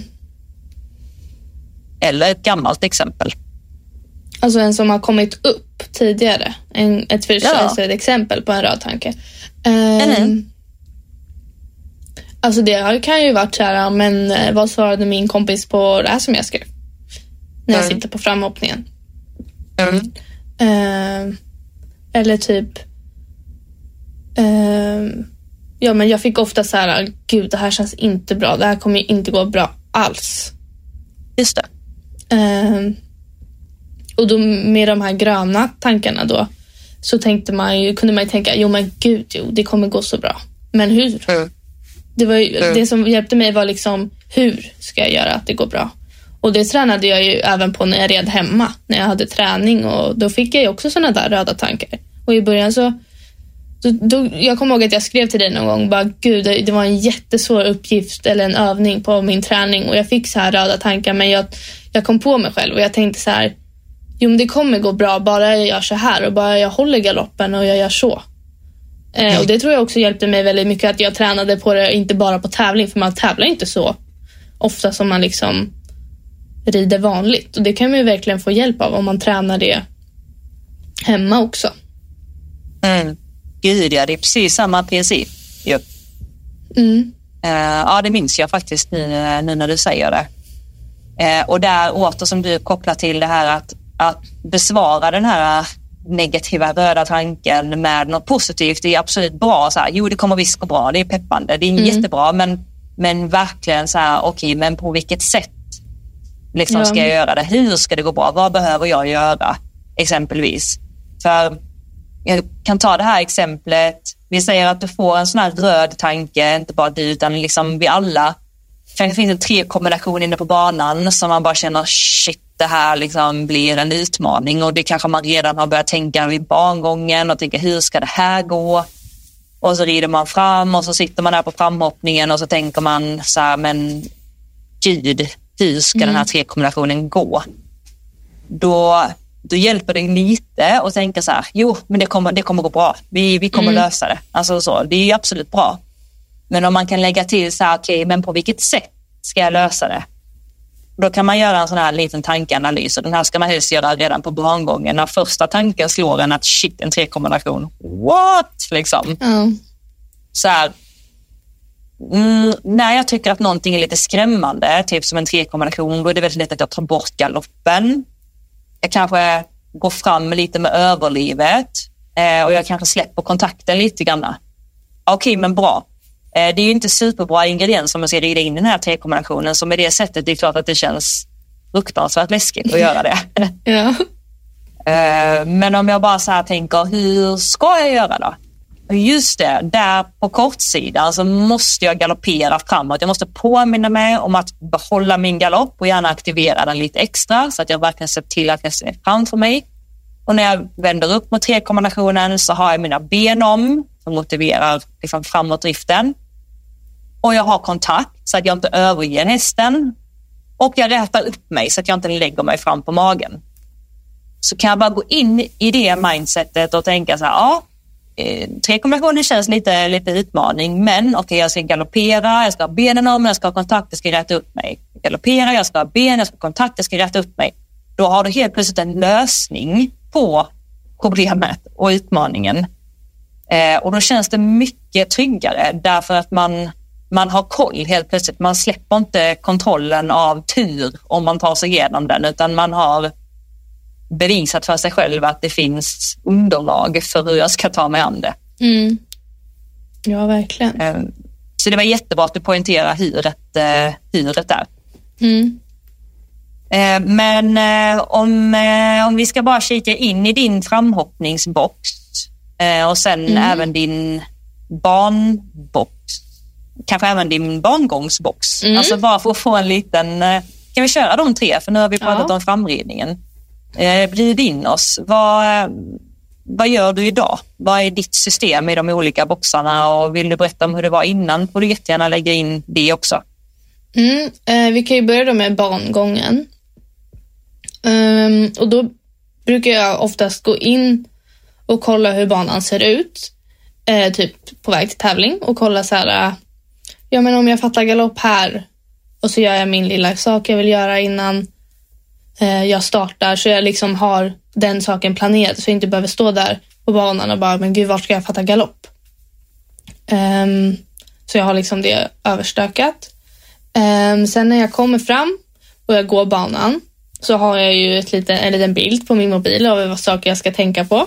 Eller ett gammalt exempel. Alltså en som har kommit upp tidigare. En, ett första ja. exempel på en röd tanke. Um, mm. Alltså det kan ju varit så här, men vad svarade min kompis på det här som jag skrev? När jag mm. sitter på framhoppningen. Mm. Um, eller typ um, ja, men jag fick ofta så här, gud, det här känns inte bra. Det här kommer ju inte gå bra alls. Just det. Um, och då med de här gröna tankarna då, så tänkte man ju, kunde man ju tänka, jo men gud, jo, det kommer gå så bra. Men hur? Mm. Det, var ju, mm. det som hjälpte mig var liksom, hur ska jag göra att det går bra? Och det tränade jag ju även på när jag red hemma, när jag hade träning, och då fick jag ju också såna där röda tankar. Och i början så då, då, jag kommer ihåg att jag skrev till dig någon gång, bara gud, det, det var en jättesvår uppgift eller en övning på min träning, och jag fick så här röda tankar, men jag, jag kom på mig själv och jag tänkte så här, jo men det kommer gå bra bara jag gör så här och bara jag håller galoppen och jag gör så. Eh, och det tror jag också hjälpte mig väldigt mycket, att jag tränade på det, inte bara på tävling, för man tävlar inte så ofta som man liksom rider vanligt, och det kan man ju verkligen få hjälp av om man tränar det hemma också. Mm. Gud, ja, det är precis samma princip. Ja. Mm. Uh, ja, det minns jag faktiskt nu, nu när du säger det. Uh, och där åter som du kopplar till det här att, att besvara den här negativa röda tanken med något positivt, det är absolut bra. Så här, jo, det kommer visst gå bra, det är peppande, det är mm. jättebra, men, men verkligen så här, okej, okay, men på vilket sätt liksom ja. ska jag göra det? Hur ska det gå bra? Vad behöver jag göra? Exempelvis. För jag kan ta det här exemplet. Vi säger att du får en sån här röd tanke, inte bara du utan liksom vi alla. Kanske finns en tre kombination inne på banan som man bara känner, shit, det här liksom blir en utmaning, och det kanske man redan har börjat tänka vid bangången och tänka, hur ska det här gå? Och så rider man fram och så sitter man där på framhoppningen och så tänker man så här, men gud, hur ska mm. den här tre kombinationen gå? Då Då hjälper det lite att tänka så här, jo, men det kommer, det kommer gå bra. Vi, vi kommer mm. lösa det. Alltså så, det är ju absolut bra. Men om man kan lägga till så här, okej, okay, men på vilket sätt ska jag lösa det? Då kan man göra en sån här liten tankeanalys, och den här ska man helst göra redan på bangången. När första tanken slår en att shit, en trekombination. What? Liksom. Mm. Så här, mm, när jag tycker att någonting är lite skrämmande, typ som en trekombination, då är det väldigt lätt att jag tar bort galoppen. Jag kanske går fram lite med överlivet eh, och jag kanske släpper kontakten lite grann. Okej, okay, men bra. Eh, det är ju inte superbra ingrediens om man ska rida in den här trekombinationen, så med det sättet det är klart att det känns fruktansvärt läskigt att göra det. Ja. eh, men om jag bara så här tänker, hur ska jag göra då? Just det, där på kortsidan så måste jag galoppera framåt. Jag måste påminna mig om att behålla min galopp och gärna aktivera den lite extra så att jag verkligen ser till att jag ser framför mig. Och när jag vänder upp mot tre-kombinationen så har jag mina ben om som motiverar liksom framåtdriften. Och jag har kontakt så att jag inte överger hästen. Och jag rätar upp mig så att jag inte lägger mig fram på magen. Så kan jag bara gå in i det mindsetet och tänka så här, ja, tre kombinationer känns lite, lite utmaning, men okej, okay, jag ska galoppera, jag ska ha benen om, jag ska ha kontakt, jag ska rätta upp mig. Galoppera, jag ska ha ben, jag ska ha kontakt, jag ska rätta upp mig. Då har du helt plötsligt en lösning på problemet och utmaningen. Eh, och då känns det mycket tryggare därför att man, man har koll helt plötsligt. Man släpper inte kontrollen av tur om man tar sig igenom den, utan man har bevisat för sig själv att det finns underlag för hur jag ska ta mig an det. Mm. Ja, verkligen. Så det var jättebra att du poängterar huret, huret där. Mm. Men om, om vi ska bara kika in i din framhoppningsbox och sen mm. även din barnbox, kanske även din barngångsbox. Mm. Alltså bara för att få en liten... Kan vi köra de tre? För nu har vi pratat ja. om framridningen. Brid in oss. Vad, vad gör du idag? Vad är ditt system i de olika boxarna? Och vill du berätta om hur det var innan? Får du jättegärna lägga in det också. Mm, eh, vi kan ju börja då med barngången. Um, och då brukar jag oftast gå in och kolla hur banan ser ut. Eh, typ på väg till tävling. Och kolla så här, uh, ja men om jag fattar galopp här och så gör jag min lilla sak jag vill göra innan jag startar, så jag liksom har den saken planerad så jag inte behöver stå där på banan och bara, men gud, vart ska jag fatta galopp? Um, så jag har liksom det överstökat. Um, sen när jag kommer fram och jag går banan så har jag ju ett liten, en liten bild på min mobil av vad saker jag ska tänka på.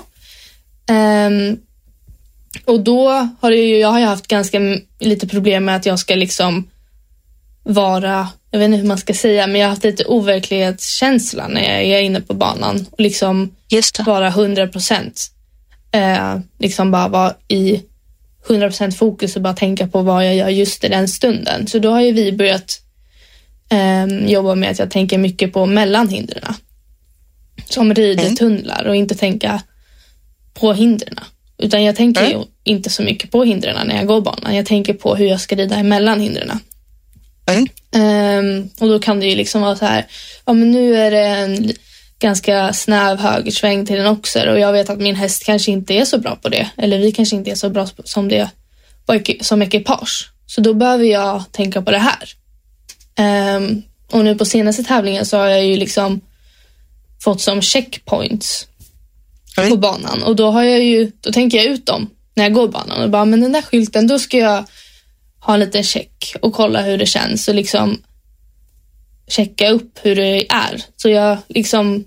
Um, och då har jag ju, jag har ju haft ganska lite problem med att jag ska liksom vara, jag vet inte hur man ska säga, men jag har haft lite overklighetskänsla när jag är inne på banan och liksom vara hundra procent eh, liksom bara vara i hundra procent fokus och bara tänka på vad jag gör just i den stunden. Så då har ju vi börjat eh, jobba med att jag tänker mycket på mellanhindren som ridetunnlar och inte tänka på hindren, utan jag tänker mm. ju inte så mycket på hindren när jag går banan. Jag tänker på hur jag ska rida emellan hindren. Mm. Um, och då kan det ju liksom vara så här, ja men nu är det en ganska snäv högersväng till en oxer och jag vet att min häst kanske inte är så bra på det, eller vi kanske inte är så bra som det som ekipage, så då behöver jag tänka på det här. Um, och nu på senaste tävlingen så har jag ju liksom fått som checkpoints mm. på banan, och då har jag ju, då tänker jag ut dem när jag går banan och bara, men den där skylten, då ska jag ha en liten check och kolla hur det känns och liksom checka upp hur det är. Så jag liksom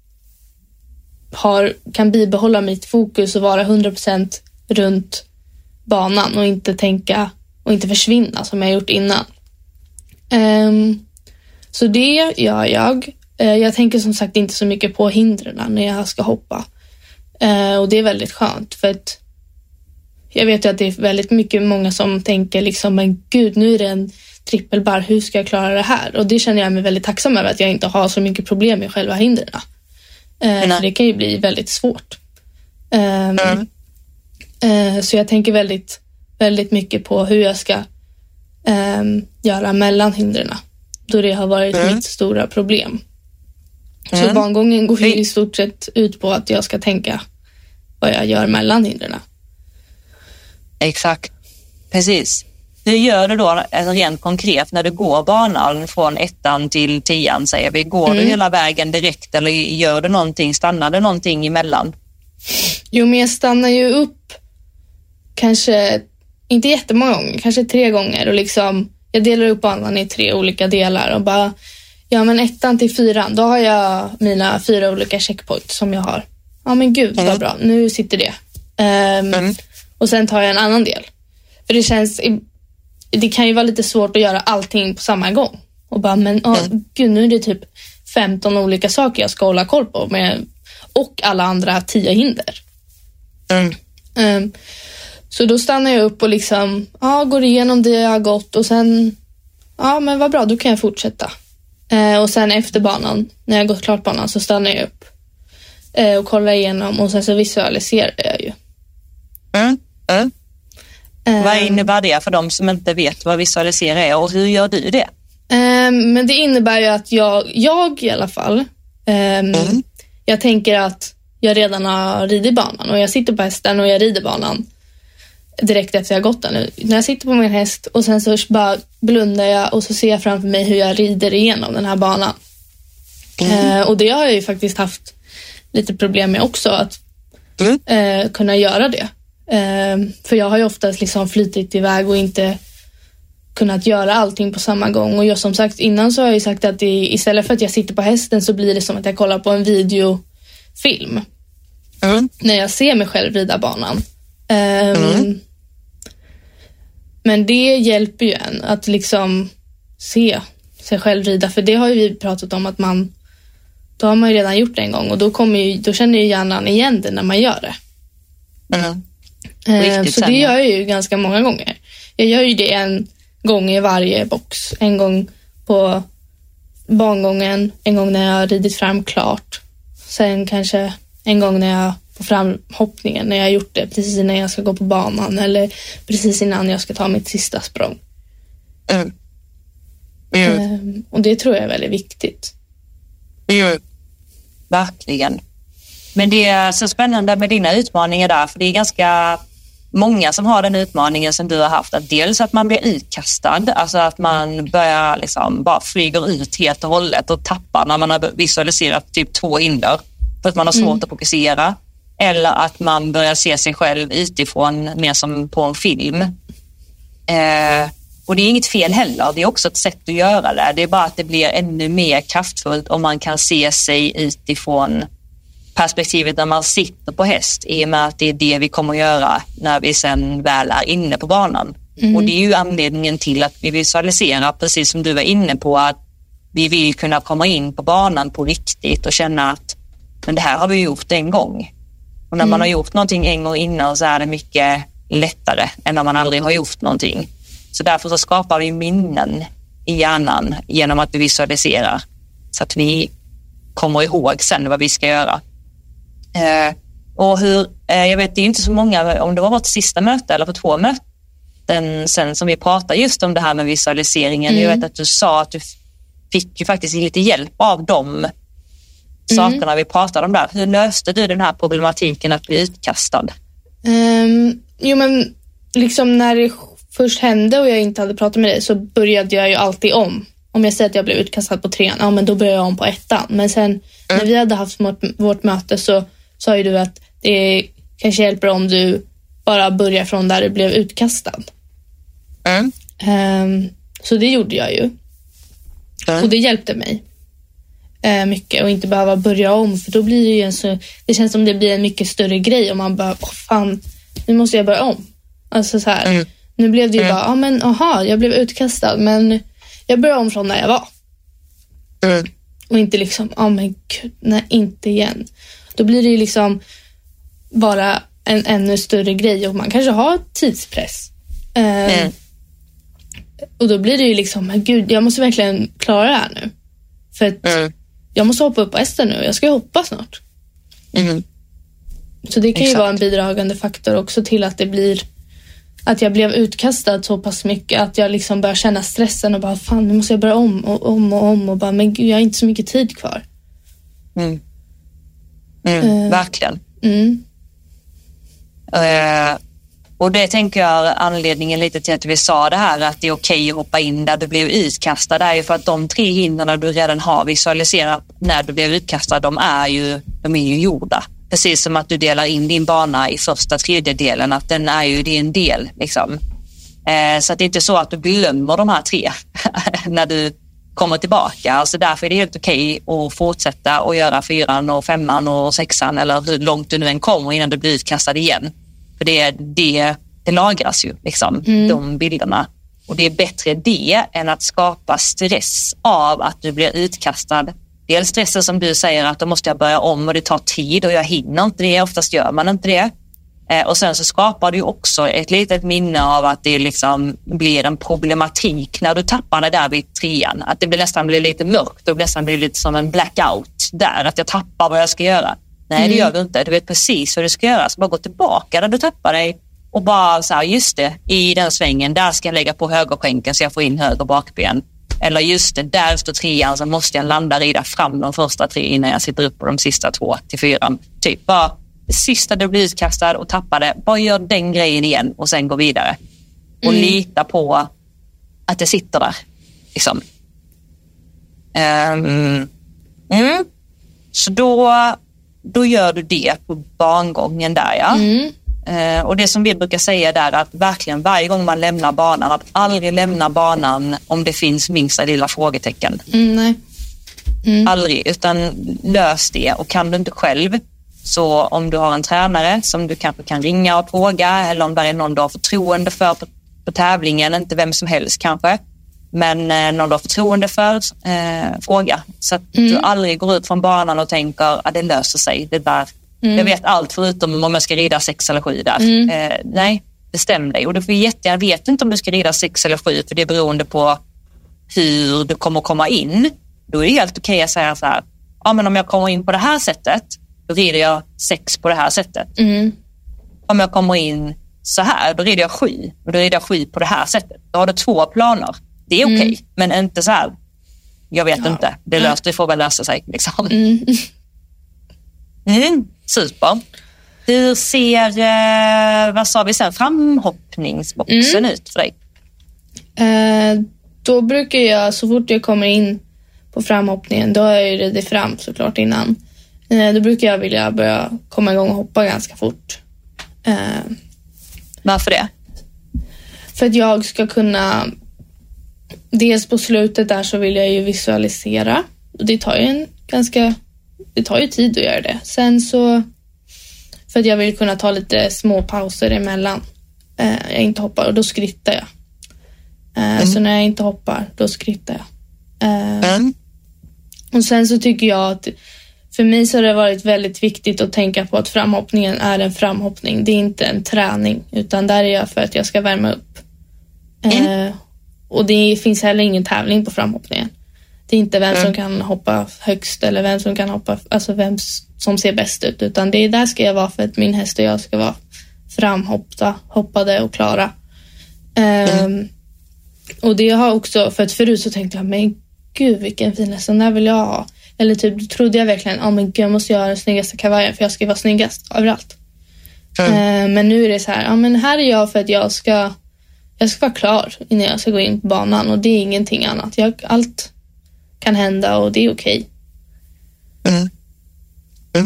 har, kan bibehålla mitt fokus och vara hundra procent runt banan och inte tänka och inte försvinna som jag gjort innan. Um, så det gör jag. Uh, jag tänker som sagt inte så mycket på hindren när jag ska hoppa. Uh, och det är väldigt skönt för att jag vet ju att det är väldigt mycket många som tänker liksom, men gud, nu är det en trippelbar, hur ska jag klara det här? Och det känner jag mig väldigt tacksam över, att jag inte har så mycket problem med själva hindren. Eh, för det kan ju bli väldigt svårt. Eh, mm. eh, så jag tänker väldigt, väldigt mycket på hur jag ska eh, göra mellan hindren, då det har varit mm. mitt stora problem. Mm. Så bangången går ju i stort sett ut på att jag ska tänka vad jag gör mellan hindren. Exakt, precis. Hur gör du då rent konkret när du går banan från ettan till tian, säger vi? Går mm. du hela vägen direkt eller gör du någonting, stannar det någonting emellan? Jo, men jag stannar ju upp kanske, inte jättemånga gånger, kanske tre gånger och liksom, jag delar upp banan i tre olika delar och bara, ja men ettan till fyran, då har jag mina fyra olika checkpoints som jag har. Ja men gud, vad mm. bra, nu sitter det. Um, mm. Och sen tar jag en annan del. För det känns, det kan ju vara lite svårt att göra allting på samma gång. Och bara, men oh, mm. gud, nu är det typ femton olika saker jag ska hålla koll på med, och alla andra tio hinder. Mm. Um, Så då stannar jag upp och liksom, ja, går igenom det jag har gått och sen, ja men vad bra, då kan jag fortsätta. Eh, och sen efter banan, när jag gått klart banan, så stannar jag upp eh, och kollar igenom och sen så visualiserar jag ju. Mm. Mm. Eh, Vad innebär det för de som inte vet vad visualisera är och hur gör du det? eh, men det innebär ju att jag, jag i alla fall, eh, mm. jag tänker att jag redan har ridit banan och jag sitter på hästen och jag rider banan direkt efter jag gått den. När jag sitter på min häst och sen så bara blundar jag och så ser jag framför mig hur jag rider igenom den här banan. Mm. Eh, och det har jag ju faktiskt haft lite problem med också, att mm. eh, kunna göra det. Eh, för jag har ju oftast liksom flytit iväg och inte kunnat göra allting på samma gång. Och jag, som sagt, innan så har jag ju sagt att det, istället för att jag sitter på hästen så blir det som att jag kollar på en videofilm. Mm. När jag ser mig själv rida banan. Um, mm. Men det hjälper ju en att liksom se sig själv rida, för det har ju vi pratat om att man, då har man ju redan gjort det en gång och då, kommer ju, då känner ju hjärnan igen det när man gör det. Mm. Uh, så det gör jag ju ganska många gånger. Jag gör ju det en gång i varje box. En gång på bangången, en gång när jag har ridit fram klart, sen kanske en gång när jag på framhoppningen, när jag har gjort det precis innan jag ska gå på banan eller precis innan jag ska ta mitt sista språng. Mm. Mm. Um, och det tror jag är väldigt viktigt. Mm. Verkligen. Men det är så spännande med dina utmaningar där, för det är ganska många som har den utmaningen som du har haft, att dels att man blir utkastad, alltså att man börjar liksom bara flyger ut helt och hållet och tappar när man har visualiserat typ två hinder för att man har svårt mm. att fokusera. Eller att man börjar se sig själv utifrån mer som på en film. Eh, och det är inget fel heller. Det är också ett sätt att göra det. Det är bara att det blir ännu mer kraftfullt om man kan se sig utifrån perspektivet när man sitter på häst. I och med att det är det vi kommer att göra när vi sen väl är inne på banan. Mm. Och det är ju anledningen till att vi visualiserar, precis som du var inne på, att vi vill kunna komma in på banan på riktigt och känna att men det här har vi gjort en gång. Och när mm. man har gjort någonting en gång innan så är det mycket lättare än när man aldrig har gjort någonting. Så därför så skapar vi minnen i hjärnan genom att vi visualiserar. Så att vi kommer ihåg sen vad vi ska göra. Eh, och hur, eh, jag vet, det är inte så många, om det var vårt sista möte eller för två möten sen som vi pratade just om det här med visualiseringen. Mm. Jag vet att du sa att du fick ju faktiskt lite hjälp av dem. Mm. Sakerna vi pratade om där. Hur löste du den här problematiken att bli utkastad? Um, jo men liksom när det först hände och jag inte hade pratat med dig så började jag ju alltid om. Om jag säger att jag blev utkastad på trean, ja men då började jag om på ettan. Men sen mm. när vi hade haft vårt, vårt möte så sa ju du att det kanske hjälper om du bara börjar från där du blev utkastad. Mm. Um, så det gjorde jag ju. Mm. Och det hjälpte mig. Mycket och inte behöva börja om, för då blir det ju en så, det känns som det blir en mycket större grej om man bara, åh fan, nu måste jag börja om. Alltså så här, mm. nu blev det ju mm. bara, ja men aha, jag blev utkastad, men jag börjar om från där jag var. Mm. Och inte liksom, ja men gud, nej inte igen. Då blir det ju liksom bara en ännu större grej och man kanske har tidspress. Mm. Um, och då blir det ju liksom, men gud, jag måste verkligen klara det här nu. För att mm. jag måste hoppa upp på hästen nu. Jag ska ju hoppa snart. Mm. Så det kan Exakt. ju vara en bidragande faktor också till att det blir att jag blev utkastad så pass mycket att jag liksom börjar känna stressen och bara fan, nu måste jag börja om och om och om och bara, men gud, jag har inte så mycket tid kvar. Mm. Mm, uh, verkligen. Mm. Uh, och det tänker jag anledningen lite till att vi sa det här, att det är okej att hoppa in där du blev utkastad. Det är ju för att de tre hindren du redan har visualiserat när du blev utkastad, de är ju, de är ju gjorda. Precis som att du delar in din bana i första tredjedelen, att den är ju din del liksom. Eh, så att det är inte så att du glömmer de här tre när du kommer tillbaka. Alltså därför är det helt okej att fortsätta och göra fyran och femman och sexan eller hur långt du nu än kommer innan du blir utkastad igen. För det, det, det lagras ju liksom, mm. de bilderna. Och det är bättre det än att skapa stress av att du blir utkastad. Dels stressen som du säger att då måste jag börja om och det tar tid och jag hinner inte det. Oftast gör man inte det. Eh, och sen så skapar du också ett litet minne av att det liksom blir en problematik när du tappar det där vid trean. Att det blir nästan blir lite mörkt och nästan blir lite som en blackout där. Att jag tappar vad jag ska göra. Nej, mm. det gör du inte. Du vet precis vad du ska göra. Så bara gå tillbaka där du tappar dig och bara så här, just det, i den svängen, där ska jag lägga på högerskänken så jag får in höger bakben. Eller just det, där står trean så måste jag landa rida fram de första tre innan jag sitter upp på de sista två till fyran. Typ bara det sista du blir utkastad och tappar det, bara gör den grejen igen och sen gå vidare. Och mm. lita på att det sitter där. Liksom. Um, mm. Så då, då gör du det på barngången där, ja. Mm. Uh, och det som vi brukar säga där är att verkligen varje gång man lämnar banan, att aldrig lämna banan om det finns minsta lilla frågetecken. Mm, nej. Mm. Aldrig, utan lös det. Och kan du inte själv, så om du har en tränare som du kanske kan ringa och fråga, eller om det är någon du har förtroende för på, på tävlingen, inte vem som helst kanske, men eh, någon du har förtroende för, eh, fråga. Så att mm. du aldrig går ut från banan och tänker att ah, det löser sig, det där. Mm. Jag vet allt förutom om jag ska rida sex eller sju där. Mm. Eh, nej, bestäm dig. Och du får jättegärna, vet inte om du ska rida sex eller sju, för det är beroende på hur du kommer komma in. Då är det helt okej att säga så här, ja ah, men om jag kommer in på det här sättet, då rider jag sex på det här sättet. Mm. Om jag kommer in så här, då rider jag sju. Och då rider jag sju på det här sättet. Då har du två planer. Det är okej, okay, mm. men inte så här. Jag vet ja. inte. Det, löst, det får väl lösa sig. Liksom. Mm. Mm, super. Hur ser, eh, vad sa vi sen, framhoppningsboxen mm. ut för dig? Eh, då brukar jag, så fort jag kommer in på framhoppningen, då har jag ju ridit fram såklart innan. Då brukar jag vilja börja komma igång och hoppa ganska fort. Eh, Varför det? För att jag ska kunna... Dels på slutet där så vill jag ju visualisera. Och det tar ju en ganska... Det tar ju tid att göra det. Sen så... För att jag vill kunna ta lite små pauser emellan. Eh, jag inte hoppar och då skrittar jag. Eh, mm. Så när jag inte hoppar, då skrittar jag. Eh, mm. Och sen så tycker jag att... För mig så har det varit väldigt viktigt att tänka på att framhoppningen är en framhoppning. Det är inte en träning, utan där är jag för att jag ska värma upp. Mm. Eh, och det finns heller ingen tävling på framhoppningen. Det är inte vem mm. som kan hoppa högst eller vem som kan hoppa, alltså vem som ser bäst ut. Utan det är där ska jag vara för att min häst och jag ska vara framhoppta, hoppade och klara. Eh, mm. Och det har också, för att förut så tänkte jag, men gud vilken fin häst, den där vill jag ha. Eller typ, trodde jag verkligen, ja oh, men gud, jag måste göra den snyggaste kavajen för jag ska vara snyggast överallt. Mm. Eh, men nu är det så här, ja men här är jag för att jag ska jag ska vara klar innan jag ska gå in på banan och det är ingenting annat. Jag, allt kan hända och det är okej. Okay. Mm. Mm.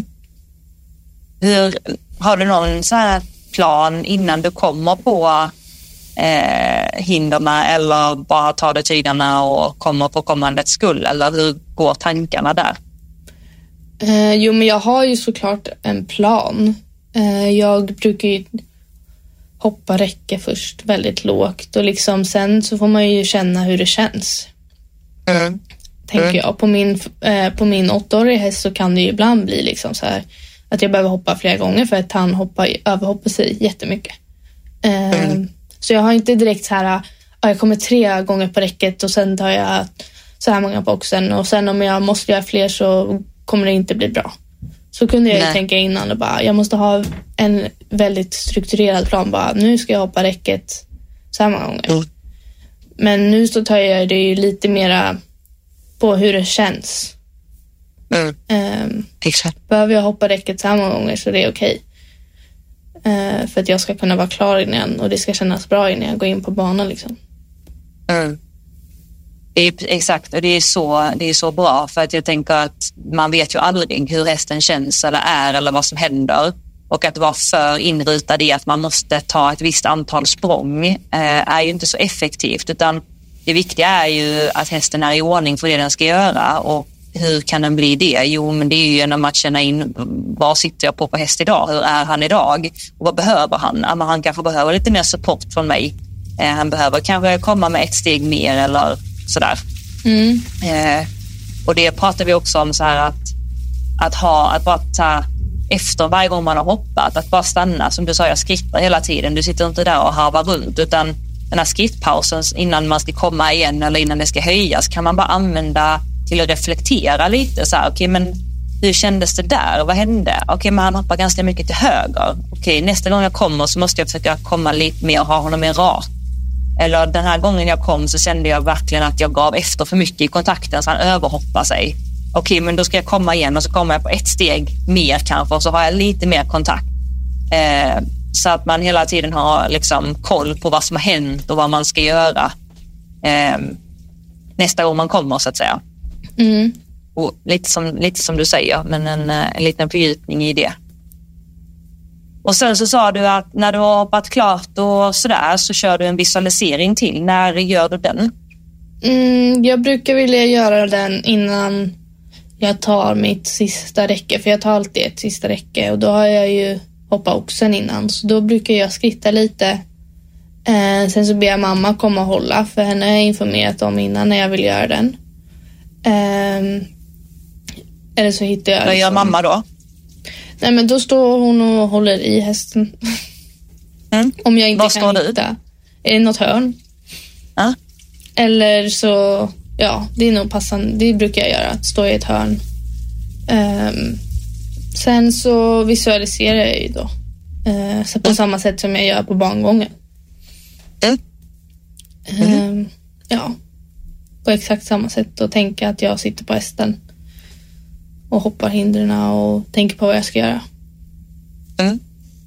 Hur, har du någon så här plan innan du kommer på eh, hinderna eller bara tar det tiderna och kommer på kommandets skull, eller hur går tankarna där? Eh, jo men jag har ju såklart en plan. Eh, jag brukar ju hoppa räcke först väldigt lågt och liksom sen så får man ju känna hur det känns. Mm. Tänker mm. jag. På min, eh, på min åttaåriga häst så kan det ju ibland bli liksom så här att jag behöver hoppa flera gånger för att han hoppar, överhoppar sig jättemycket. Eh, mm. Så jag har inte direkt så här, jag kommer tre gånger på räcket och sen tar jag så här många boxen och sen om jag måste göra fler så kommer det inte bli bra. Så kunde jag ju tänka innan och bara, jag måste ha en väldigt strukturerad plan. Bara, nu ska jag hoppa räcket så här många gånger. Mm. Men nu så tar jag det ju lite mera på hur det känns. Mm. Um, Exakt. Behöver jag hoppa räcket så här många gånger så det är okej. Uh, för att jag ska kunna vara klar innan och det ska kännas bra innan jag går in på banan liksom. Mm. Det är, exakt, och det är, så, det är så bra för att jag tänker att man vet ju aldrig hur hästen känns eller är eller vad som händer, och att vara för inrutad i att man måste ta ett visst antal språng eh, är ju inte så effektivt, utan det viktiga är ju att hästen är i ordning för det den ska göra. Och hur kan den bli det? Jo, men det är ju genom att känna in vad sitter jag på på häst idag, hur är han idag och vad behöver han? Ja, men han kanske behöver lite mer support från mig, eh, han behöver kanske komma med ett steg mer eller sådär. Mm. Eh, och det pratar vi också om så här att, att ha, att bara ta, efter varje gång man har hoppat, att bara stanna. Som du sa, jag skrittar hela tiden. Du sitter inte där och harvar runt, utan den här skrittpausen innan man ska komma igen eller innan det ska höjas kan man bara använda till att reflektera lite. Så här, okej, men hur kändes det där? Vad hände? Okej, men han hoppar ganska mycket till höger. Okej, nästa gång jag kommer så måste jag försöka komma lite mer och ha honom mer rak. Eller den här gången jag kom så kände jag verkligen att jag gav efter för mycket i kontakten så han överhoppar sig. Okej, men då ska jag komma igen och så kommer jag på ett steg mer kanske och så har jag lite mer kontakt. Eh, så att man hela tiden har liksom koll på vad som har hänt och vad man ska göra eh, nästa gång man kommer, så att säga. Mm. Och lite som, lite som du säger, men en, en liten fördjupning i det. Och sen så sa du att när du har hoppat klart och sådär så kör du en visualisering till. När gör du den? Mm, jag brukar vilja göra den innan jag tar mitt sista räcke. För jag tar alltid ett sista räcke och då har jag ju hoppat oxen innan. Så då brukar jag skritta lite. Eh, sen så ber jag mamma komma och hålla, för henne har jag informerat om innan när jag vill göra den. Eh, eller så hittar jag... Vad gör liksom... mamma då? Nej, men då står hon och håller i hästen. Mm. Om jag inte Var kan står hitta. Är det något hörn? Ja. Eller så, ja, det är nog passande. Det brukar jag göra, att stå i ett hörn. Um, sen så visualiserar jag ju då. Uh, så på mm. samma sätt som jag gör på barngången. Mm. Mm. Um, ja, på exakt samma sätt. Och tänka att jag sitter på hästen. Och hoppar hindren och tänker på vad jag ska göra. Mm.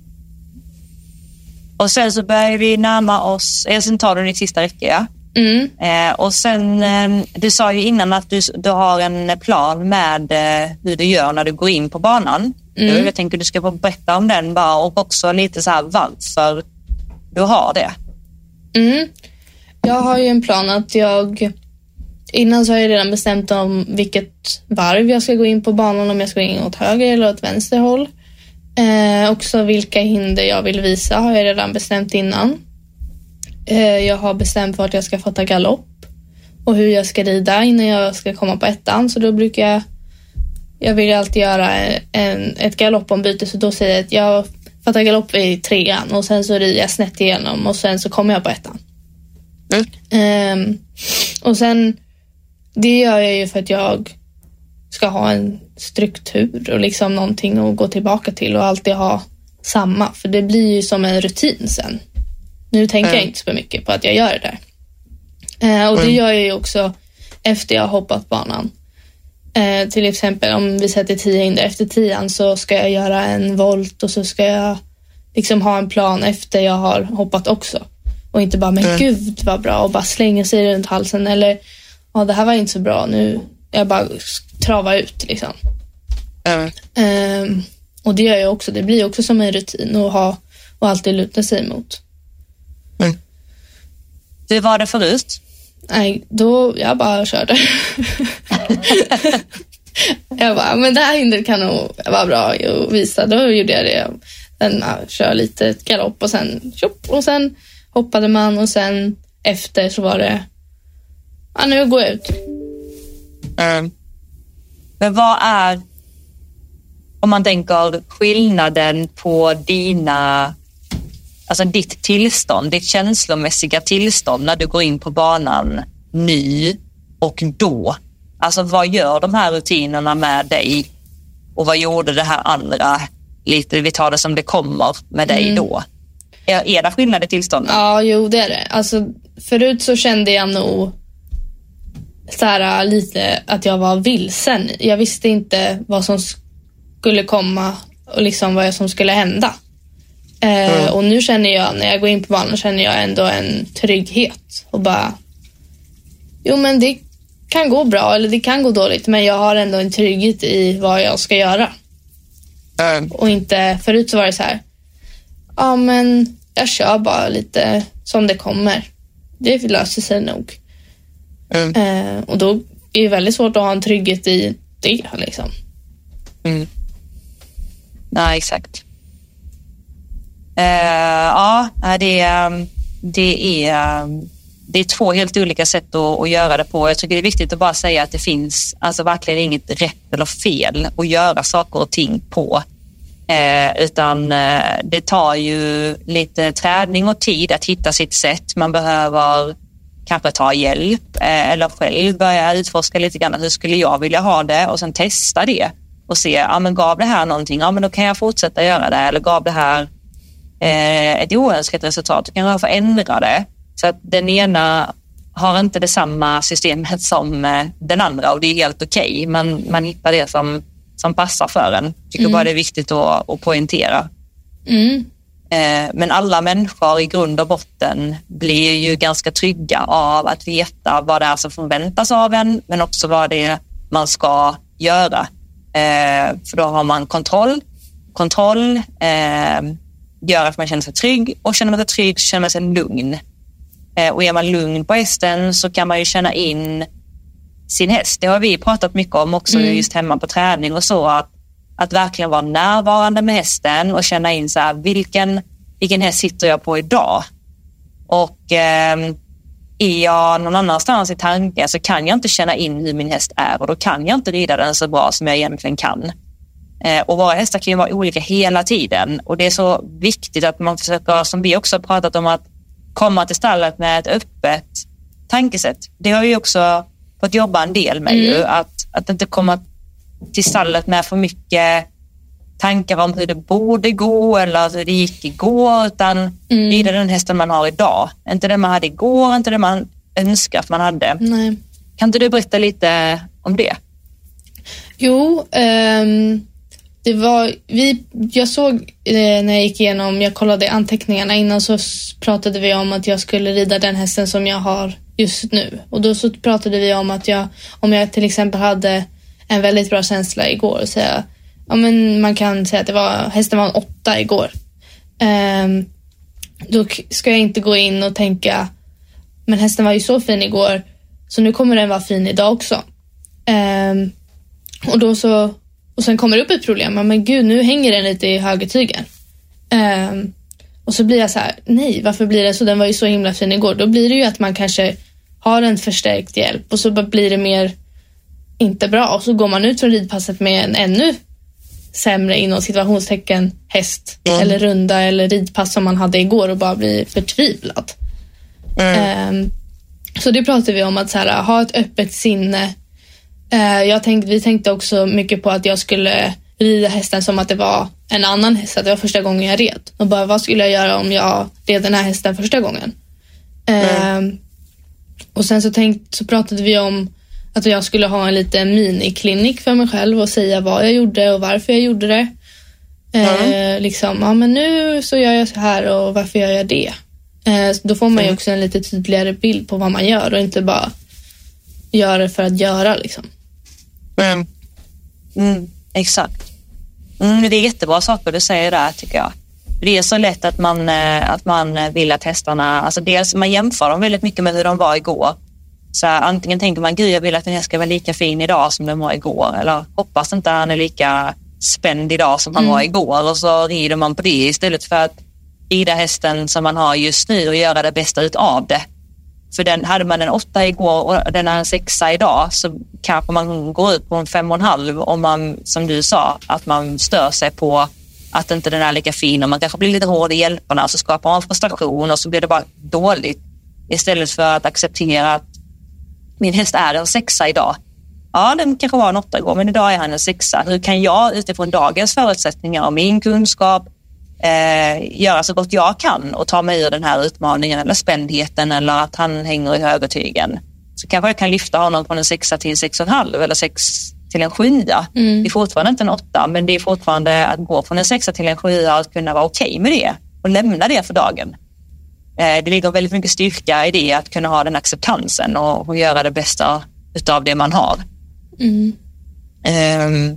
Och sen så börjar vi närma oss. Eh, sen tar du ditt sista räcke, ja? Mm. Eh, och sen, eh, du sa ju innan att du, du har en plan med eh, hur du gör när du går in på banan. Mm. Jag tänker du ska få berätta om den bara, och också lite så här varför du har det. Mm. Jag har ju en plan att jag... Innan så har jag redan bestämt om vilket varv jag ska gå in på banan, om jag ska gå in åt höger eller åt vänster håll. Eh, också vilka hinder jag vill visa har jag redan bestämt innan. Eh, jag har bestämt vart jag ska fatta galopp och hur jag ska rida innan jag ska komma på ettan. Så då brukar jag, jag vill alltid göra en, ett galoppombyte, så då säger jag att jag fattar galopp i trean och sen så rider jag snett igenom och sen så kommer jag på ettan. Mm. Eh, och sen det gör jag ju för att jag ska ha en struktur och liksom någonting att gå tillbaka till och alltid ha samma. För det blir ju som en rutin sen. Nu tänker mm. jag inte så mycket på att jag gör det där. Eh, och det mm. gör jag ju också efter jag har hoppat banan. Eh, till exempel om vi sätter tio hinder efter tian så ska jag göra en volt och så ska jag liksom ha en plan efter jag har hoppat också. Och inte bara, men mm. gud vad bra, och bara slänga sig runt halsen eller ja, det här var inte så bra, nu jag bara travar ut liksom. Mm. Um, och det gör jag också, det blir också som en rutin att ha och alltid luta sig emot. Mm. Hur var det förut? Nej, då jag bara körde. Jag bara, men det här hindret kan nog vara bra att visa. Då gjorde jag det. Sen ja, kör lite galopp och sen tjopp, och sen hoppade man och sen efter så var det ja, nu går jag ut. Mm. Men vad är, om man tänker skillnaden på dina, alltså ditt tillstånd, ditt känslomässiga tillstånd när du går in på banan ny och då? Alltså vad gör de här rutinerna med dig och vad gjorde det här andra, lite vi tar det som det kommer med dig mm. då? Är, är det skillnad i tillståndet? Ja, jo det är det. Alltså förut så kände jag nog så här, lite att jag var vilsen. Jag visste inte vad som skulle komma och liksom vad som skulle hända. Eh, mm. Och nu känner jag, när jag går in på banan känner jag ändå en trygghet och bara, jo men det kan gå bra eller det kan gå dåligt, men jag har ändå en trygghet i vad jag ska göra. Mm. Och inte, förut så var det så här, ja men jag kör bara lite som det kommer. Det löser sig nog. Mm. Eh, och då är det väldigt svårt att ha en trygghet i det liksom. Mm. Nej, exakt. Uh, ja, det är, det är det är två helt olika sätt att, att göra det på. Jag tycker det är viktigt att bara säga att det finns alltså verkligen inget rätt eller fel att göra saker och ting på. Eh, utan eh, det tar ju lite träning och tid att hitta sitt sätt. Man behöver kanske ta hjälp eh, eller själv börja utforska lite grann. Hur skulle jag vilja ha det? Och sen testa det och se, ja men gav det här någonting? Ja men då kan jag fortsätta göra det. Eller gav det här eh, ett oönskat resultat? Då kan jag få ändra det. Så att den ena har inte det samma systemet som eh, den andra, och det är helt okej. Okay. Man, man hittar det som, som passar för en. Jag tycker mm. bara det är viktigt att, att poängtera. Mm. Eh, men alla människor i grund och botten blir ju ganska trygga av att veta vad det är som förväntas av en, men också vad det är man ska göra. Eh, för då har man kontroll. Kontroll eh, gör att man känner sig trygg, och känner man sig trygg så känner man sig lugn. Eh, och är man lugn på hästen så kan man ju känna in sin häst. Det har vi pratat mycket om också mm. just hemma på träning och så, att, att verkligen vara närvarande med hästen och känna in så här, vilken, vilken häst sitter jag på idag? Och eh, är jag någon annanstans i tanken så kan jag inte känna in hur min häst är, och då kan jag inte rida den så bra som jag egentligen kan. Eh, och våra hästar kan ju vara olika hela tiden, och det är så viktigt att man försöker, som vi också har pratat om, att komma till stallet med ett öppet tankesätt. Det har vi också fått jobba en del med mm. ju, att, att inte komma till stallet med för mycket tankar om hur det borde gå eller hur det gick igår, utan mm. rida den hästen man har idag. Inte det man hade igår, inte det man önskar att man hade. Nej. Kan inte du berätta lite om det? Jo, um, det var vi, jag såg eh, när jag gick igenom, jag kollade anteckningarna innan, så pratade vi om att jag skulle rida den hästen som jag har just nu. Och då så pratade vi om att jag, om jag till exempel hade en väldigt bra känsla igår, och säga, ja men man kan säga att det var, hästen var en åtta igår. Um, då ska jag inte gå in och tänka, men hästen var ju så fin igår, så nu kommer den vara fin idag också. Um, och då så, och sen kommer det upp ett problem, men gud, nu hänger den lite i högertygen. Um, och så blir jag så här, nej, varför blir det så? Den var ju så himla fin igår. Då blir det ju att man kanske har en förstärkt hjälp, och så blir det mer inte bra, och så går man ut från ridpasset med en ännu sämre inom situationstecken häst mm. eller runda eller ridpass som man hade igår, och bara blir förtvivlad. Mm. Um, så det pratade vi om, att så här, ha ett öppet sinne. Uh, jag tänkte, vi tänkte också mycket på att jag skulle rida hästen som att det var en annan häst, att det var första gången jag red. Och bara, vad skulle jag göra om jag red den här hästen första gången? Mm. Um, och sen så, tänkt, så pratade vi om att jag skulle ha en liten miniklinik för mig själv och säga vad jag gjorde och varför jag gjorde det. Mm. Eh, liksom, ja men nu så gör jag så här, och varför gör jag det? Eh, då får man ju också en lite tydligare bild på vad man gör, och inte bara göra det för att göra liksom. Mm. Mm, exakt. Mm, det är jättebra saker du säger där, tycker jag. Det är så lätt att man, att man vill att hästarna, alltså dels man jämför dem väldigt mycket med hur de var igår. Så antingen tänker man, gud jag vill att den här ska vara lika fin idag som den var igår, eller hoppas inte han är lika spänd idag som han mm. var igår, och så rider man på det istället för att rida hästen som man har just nu och göra det bästa utav det. För den, hade man en åtta igår och den är en sexa idag, så kanske man går ut på en fem och en halv om man, som du sa, att man stör sig på att inte den är lika fin, och man kanske blir lite hård i hjälparna, så skapar man frustration och så blir det bara dåligt, istället för att acceptera att min häst är en sexa idag. Ja, den kanske var en åtta igår, men idag är han en sexa. Hur kan jag utifrån dagens förutsättningar och min kunskap eh, göra så gott jag kan och ta mig ur den här utmaningen eller spändheten, eller att han hänger i högertygen. Så kanske jag kan lyfta honom från en sexa till en sex och en halv eller sex till en sjua. Mm. Det är fortfarande inte en åtta, men det är fortfarande att gå från en sexa till en sjua och att kunna vara okej okay med det och lämna det för dagen. Det ligger väldigt mycket styrka i det, att kunna ha den acceptansen och, och göra det bästa utav det man har. Mm. Um,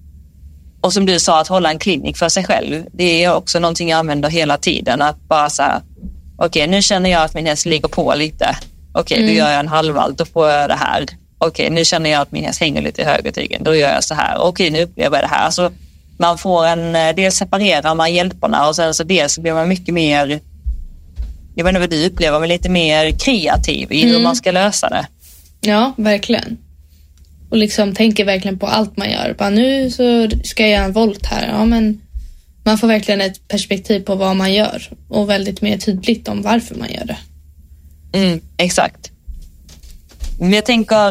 och som du sa, att hålla en klinik för sig själv, det är också någonting jag använder hela tiden. Att bara säga, okej okay, nu känner jag att min häst ligger på lite. Okej, okay, mm. då gör jag en halvvalt, då får jag det här. Okej, okay, nu känner jag att min häst hänger lite i högertygen, då gör jag så här. Okej, okay, nu upplever jag det här. Så man får en, dels separerar man hjälperna, och sen så dels blir man mycket mer, jag vet inte vad du upplever, men lite mer kreativ i mm. hur man ska lösa det. Ja, verkligen. Och liksom tänker verkligen på allt man gör. Bara, nu så ska jag göra en volt här. Ja, men man får verkligen ett perspektiv på vad man gör och väldigt mer tydligt om varför man gör det. Mm, exakt. Men jag tänker,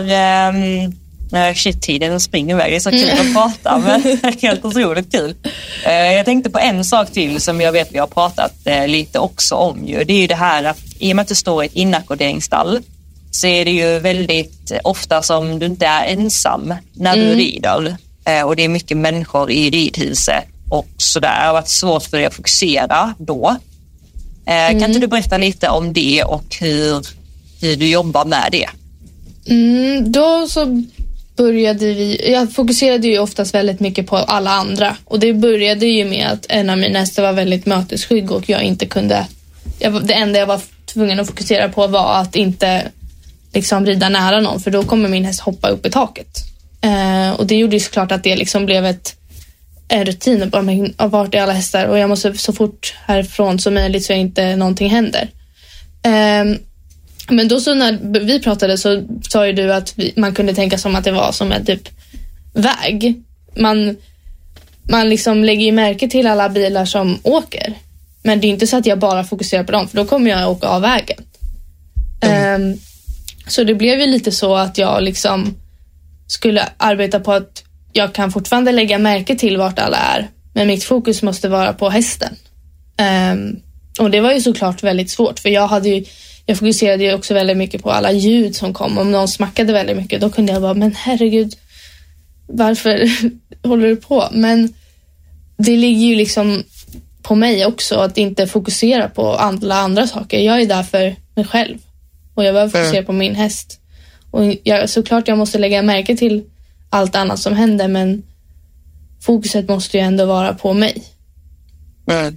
um, shit, tiden springer iväg, det är så kul att prata, men helt otroligt kul. Uh, jag tänkte på en sak till som jag vet vi har pratat uh, lite också om ju. Det är ju det här att i och med att du står i ett inackorderingsstall så är det ju väldigt ofta som du inte är ensam när du mm. rider. Uh, och det är mycket människor i ridhuset och sådär. Det har varit svårt för dig att fokusera då. Uh, mm. Kan inte du berätta lite om det och hur, hur du jobbar med det? Mm, då så började vi, jag fokuserade ju oftast väldigt mycket på alla andra, och det började ju med att en av mina hästar var väldigt mötesskygg och jag inte kunde, jag, det enda jag var tvungen att fokusera på var att inte liksom rida nära någon, för då kommer min häst hoppa upp i taket. Eh, och det gjorde ju såklart att det liksom blev ett en rutin på mig, av vart är alla hästar, och jag måste så fort härifrån som möjligt så inte någonting händer. Eh, Men då så när vi pratade så sa ju du att vi, man kunde tänka som att det var som en typ väg. Man, man liksom lägger ju märke till alla bilar som åker. Men det är inte så att jag bara fokuserar på dem, för då kommer jag åka av vägen. Mm. Um, så det blev ju lite så att jag liksom skulle arbeta på att jag kan fortfarande lägga märke till vart alla är. Men mitt fokus måste vara på hästen. Um, och det var ju såklart väldigt svårt, för jag hade ju Jag fokuserade ju också väldigt mycket på alla ljud som kom. Om någon smackade väldigt mycket, då kunde jag bara, men herregud, varför håller du på? Men det ligger ju liksom på mig också att inte fokusera på alla andra saker. Jag är där för mig själv och jag behöver fokusera mm. på min häst. Och jag, såklart jag måste lägga märke till allt annat som händer, men fokuset måste ju ändå vara på mig. Mm.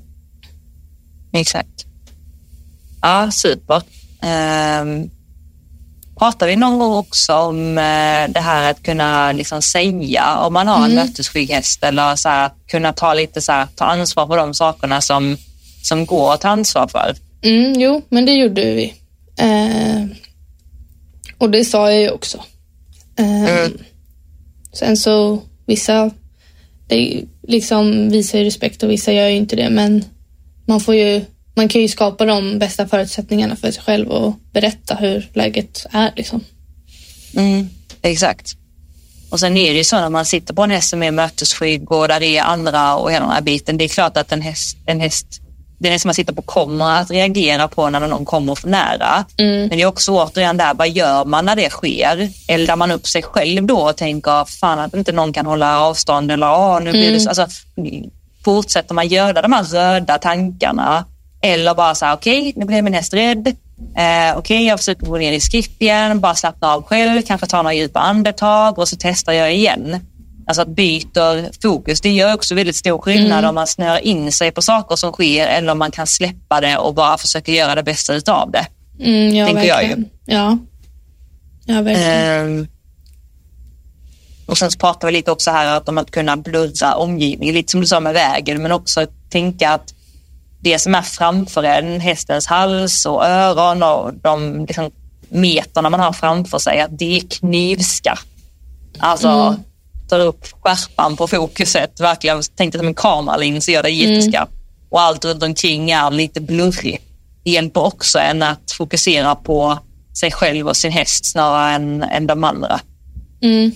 Exakt. Ja, super. Um, pratar vi någon gång också om uh, det här att kunna liksom säga om man har en mm. mötesskygg häst, eller så här, att kunna ta lite så här, ta ansvar för de sakerna som, som går att ta ansvar för? Mm, jo, men det gjorde vi. Uh, och det sa jag ju också. Uh, mm. Sen så vissa det liksom visar ju respekt och vissa gör ju inte det, men man får ju Man kan ju skapa de bästa förutsättningarna för sig själv och berätta hur läget är liksom. Mm, exakt. Och sen är det ju så när man sitter på en häst som är mötesskygg och där det är andra och hela den här biten. Det är klart att en häst, en häst den häst som man sitter på kommer att reagera på när någon kommer för nära. Mm. Men det är också återigen där, vad gör man när det sker? Eldar man upp sig själv då och tänker, fan att inte någon kan hålla avstånd, eller ah, nu blir mm. det så. Alltså, fortsätter man göra de här röda tankarna, eller bara så här, okej, okay, nu blir min häst rädd. Eh, okej, okay, jag försöker gå ner i skritt igen, bara slappna av själv, kanske ta några djupa andetag och så testar jag igen. Alltså att byter fokus, det gör också väldigt stor skillnad mm. om man snör in sig på saker som sker, eller om man kan släppa det och bara försöka göra det bästa utav det. Mm, ja, tänker verkligen. Jag ju. Ja, ja verkligen. Eh, och sen så pratar vi lite också här om att kunna blurra omgivningen, lite som du sa med vägen, men också tänka att det som är framför en, hästens hals och öron och de liksom meterna man har framför sig, att det är knivskarpt. Alltså mm. tar upp skärpan på fokuset, verkligen tänkte som en kameralins så gör det jätteskarpt. Mm. Och allt runt omkring är lite blurrigt. Det hjälper också en att fokusera på sig själv och sin häst snarare än, än de andra. Mm.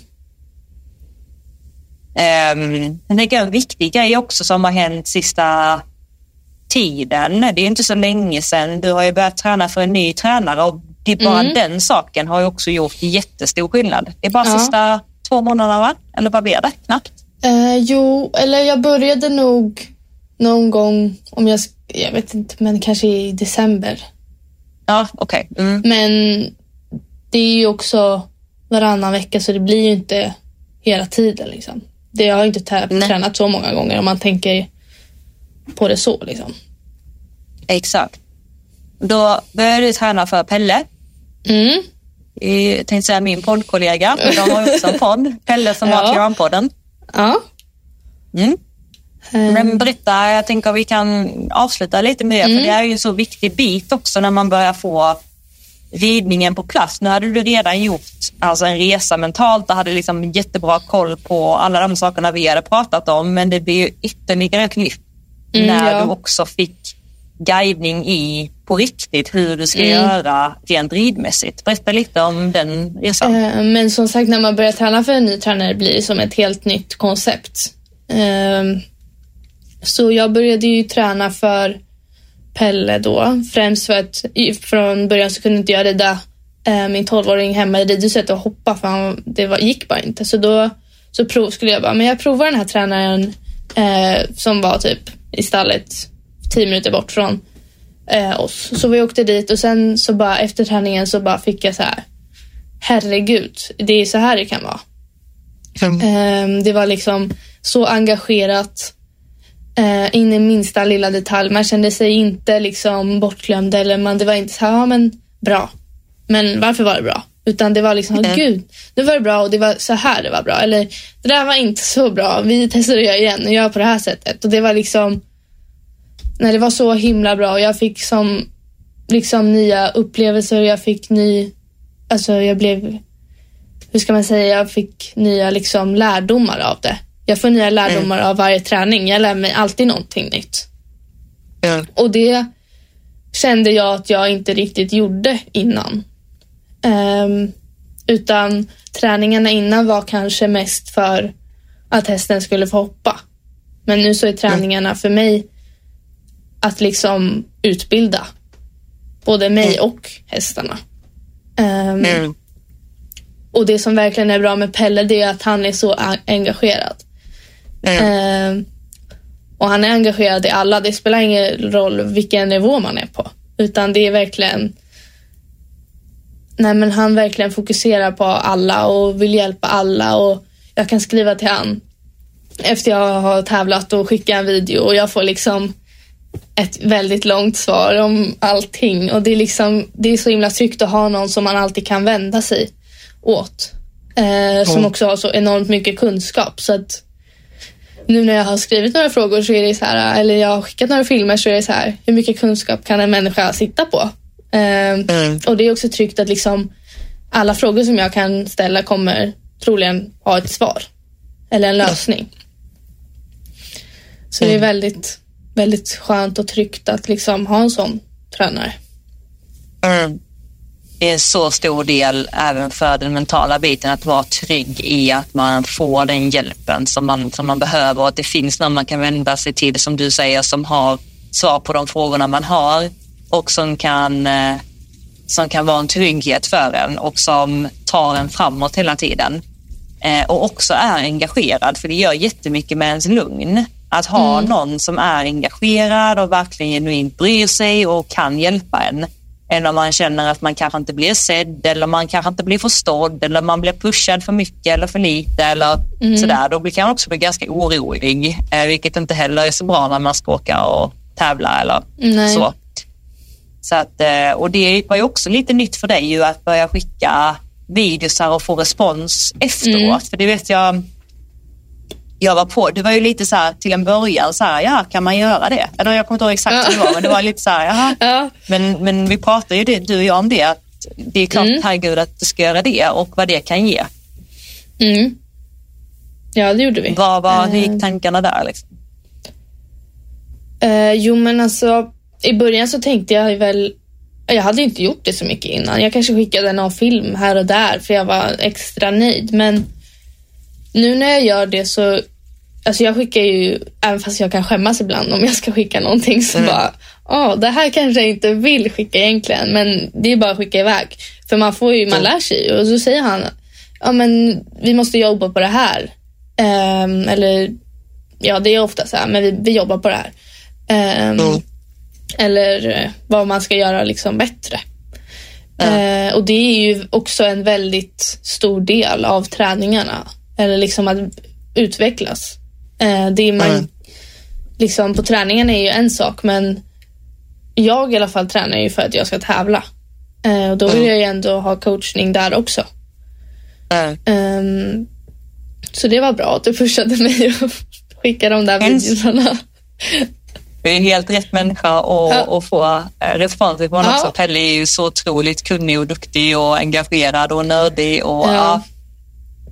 Um, jag tänker en viktig grej också som har hänt sista tiden. Det är inte så länge sedan. Du har ju börjat träna för en ny tränare, och det är bara mm. den saken har ju också gjort jättestor skillnad. Det är bara ja. sista två månaderna, va? Eller vad blir det? Knappt? Uh, jo, eller jag började nog någon gång, om jag, jag vet inte, men kanske i december. Ja, okej. Okay. Mm. Men det är ju också varannan vecka, så det blir ju inte hela tiden liksom. Det har ju inte t- tränat så många gånger om man tänker på det så liksom. Exakt. Då började du träna för Pelle. Mm. Jag tänkte säga min poddkollega, men de har också en podd. Pelle som ja. har Kranpodden. Ja. Mm. Mm. Men berätta, jag tänker vi kan avsluta lite med det, mm. för det är ju en så viktig bit också när man börjar få ridningen på plats. Nu hade du redan gjort alltså en resa mentalt och hade liksom jättebra koll på alla de sakerna vi hade pratat om, men det blir ju ytterligare kniff mm, när ja. du också fick guidning i på riktigt hur du ska mm. göra rent ridmässigt. Berätta lite om den resan. Eh, men som sagt, när man börjar träna för en ny tränare blir det som ett helt nytt koncept. Eh, så jag började ju träna för Pelle då, främst för att från början så kunde inte jag rida eh, min tolvåring hemma i ridhuset och hoppa, för han, det var, gick bara inte. Så då så prov, skulle jag bara, men jag provar den här tränaren eh, som var typ i stallet tio minuter bort från eh, oss. Så vi åkte dit och sen så bara efter träningen så bara fick jag så här, herregud, det är så här det kan vara. Mm. Eh, det var liksom så engagerat eh, in i minsta lilla detalj. Man kände sig inte liksom bortglömd eller man, det var inte så här, ja men bra. Men varför var det bra? Utan det var liksom, mm. gud, det var bra och det var så här det var bra. Eller det där var inte så bra, vi testar att göra igen och gör på det här sättet. Och det var liksom, när det var så himla bra och jag fick som liksom nya upplevelser och jag fick ny, alltså jag blev, hur ska man säga, jag fick nya liksom lärdomar av det. Jag får nya lärdomar mm. av varje träning, jag lär mig alltid någonting nytt. Mm. Och det kände jag att jag inte riktigt gjorde innan. Um, utan träningarna innan var kanske mest för att hästen skulle få hoppa. Men nu så är träningarna mm. för mig att liksom utbilda både mig mm. och hästarna. Um, mm. Och det som verkligen är bra med Pelle, det är att han är så engagerad. Mm. Um, och han är engagerad i alla. Det spelar ingen roll vilken nivå man är på. Utan det är verkligen, nej men han verkligen fokuserar på alla och vill hjälpa alla. Och jag kan skriva till han efter jag har tävlat och skicka en video och jag får liksom ett väldigt långt svar om allting. Och det är liksom, det är så himla tryggt att ha någon som man alltid kan vända sig åt. Eh, som också har så enormt mycket kunskap. Så att nu när jag har skrivit några frågor så är det så här, eller jag har skickat några filmer så är det så här, hur mycket kunskap kan en människa sitta på? Eh, mm. Och det är också tryggt att liksom alla frågor som jag kan ställa kommer troligen ha ett svar. Eller en lösning. Så mm. det är väldigt, väldigt skönt och tryggt att liksom ha en sån tränare. Mm. Det är en så stor del även för den mentala biten att vara trygg i att man får den hjälpen som man, som man behöver och att det finns någon man kan vända sig till, som du säger, som har svar på de frågorna man har och som kan, som kan vara en trygghet för en och som tar en framåt hela tiden. Och också är engagerad, för det gör jättemycket med ens lugn. Att ha mm. någon som är engagerad och verkligen genuint bryr sig och kan hjälpa en. Än om man känner att man kanske inte blir sedd eller man kanske inte blir förstådd eller man blir pushad för mycket eller för lite eller mm. sådär. Då kan man också bli ganska orolig, vilket inte heller är så bra när man ska åka och tävla eller Nej. så. Så att, och det var ju också lite nytt för dig ju att börja skicka videos här och få respons efteråt. Mm. För det vet jag, jag var på, det var ju lite så här till en början så här, ja, kan man göra det? Eller jag kommer inte ihåg exakt hur det var, men det var lite så här, jaha. Ja. Men, men vi pratade ju det, du och jag om det, att det är klart, mm. herregud, att du ska göra det och vad det kan ge. Mm. Ja, det gjorde vi. Vad var, hur gick tankarna där liksom? Uh, jo, men alltså i början så tänkte jag väl, jag hade inte gjort det så mycket innan. Jag kanske skickade någon film här och där för jag var extra nöjd, men nu när jag gör det så, alltså jag skickar ju, även fast jag kan skämmas ibland om jag ska skicka någonting så mm. bara, ja, oh, det här kanske jag inte vill skicka egentligen, men det är bara att skicka iväg. För man får ju, man mm. lär sig och så säger han, ja men vi måste jobba på det här. Um, eller, ja det är ofta så här, men vi, vi jobbar på det här. Um, mm. Eller vad man ska göra liksom bättre. Mm. Uh, och det är ju också en väldigt stor del av träningarna. Eller liksom att utvecklas. Eh, det är man, mm. liksom på träningen är ju en sak, men jag i alla fall tränar ju för att jag ska tävla. Eh, och då vill mm. jag ju ändå ha coachning där också. Mm. Um, så det var bra att du pushade mig och skickade de där videorna. Det är helt rätt människa att ja. få respons ifrån ja. också. Pelle är ju så otroligt kunnig och duktig och engagerad och nördig och ja. Ja.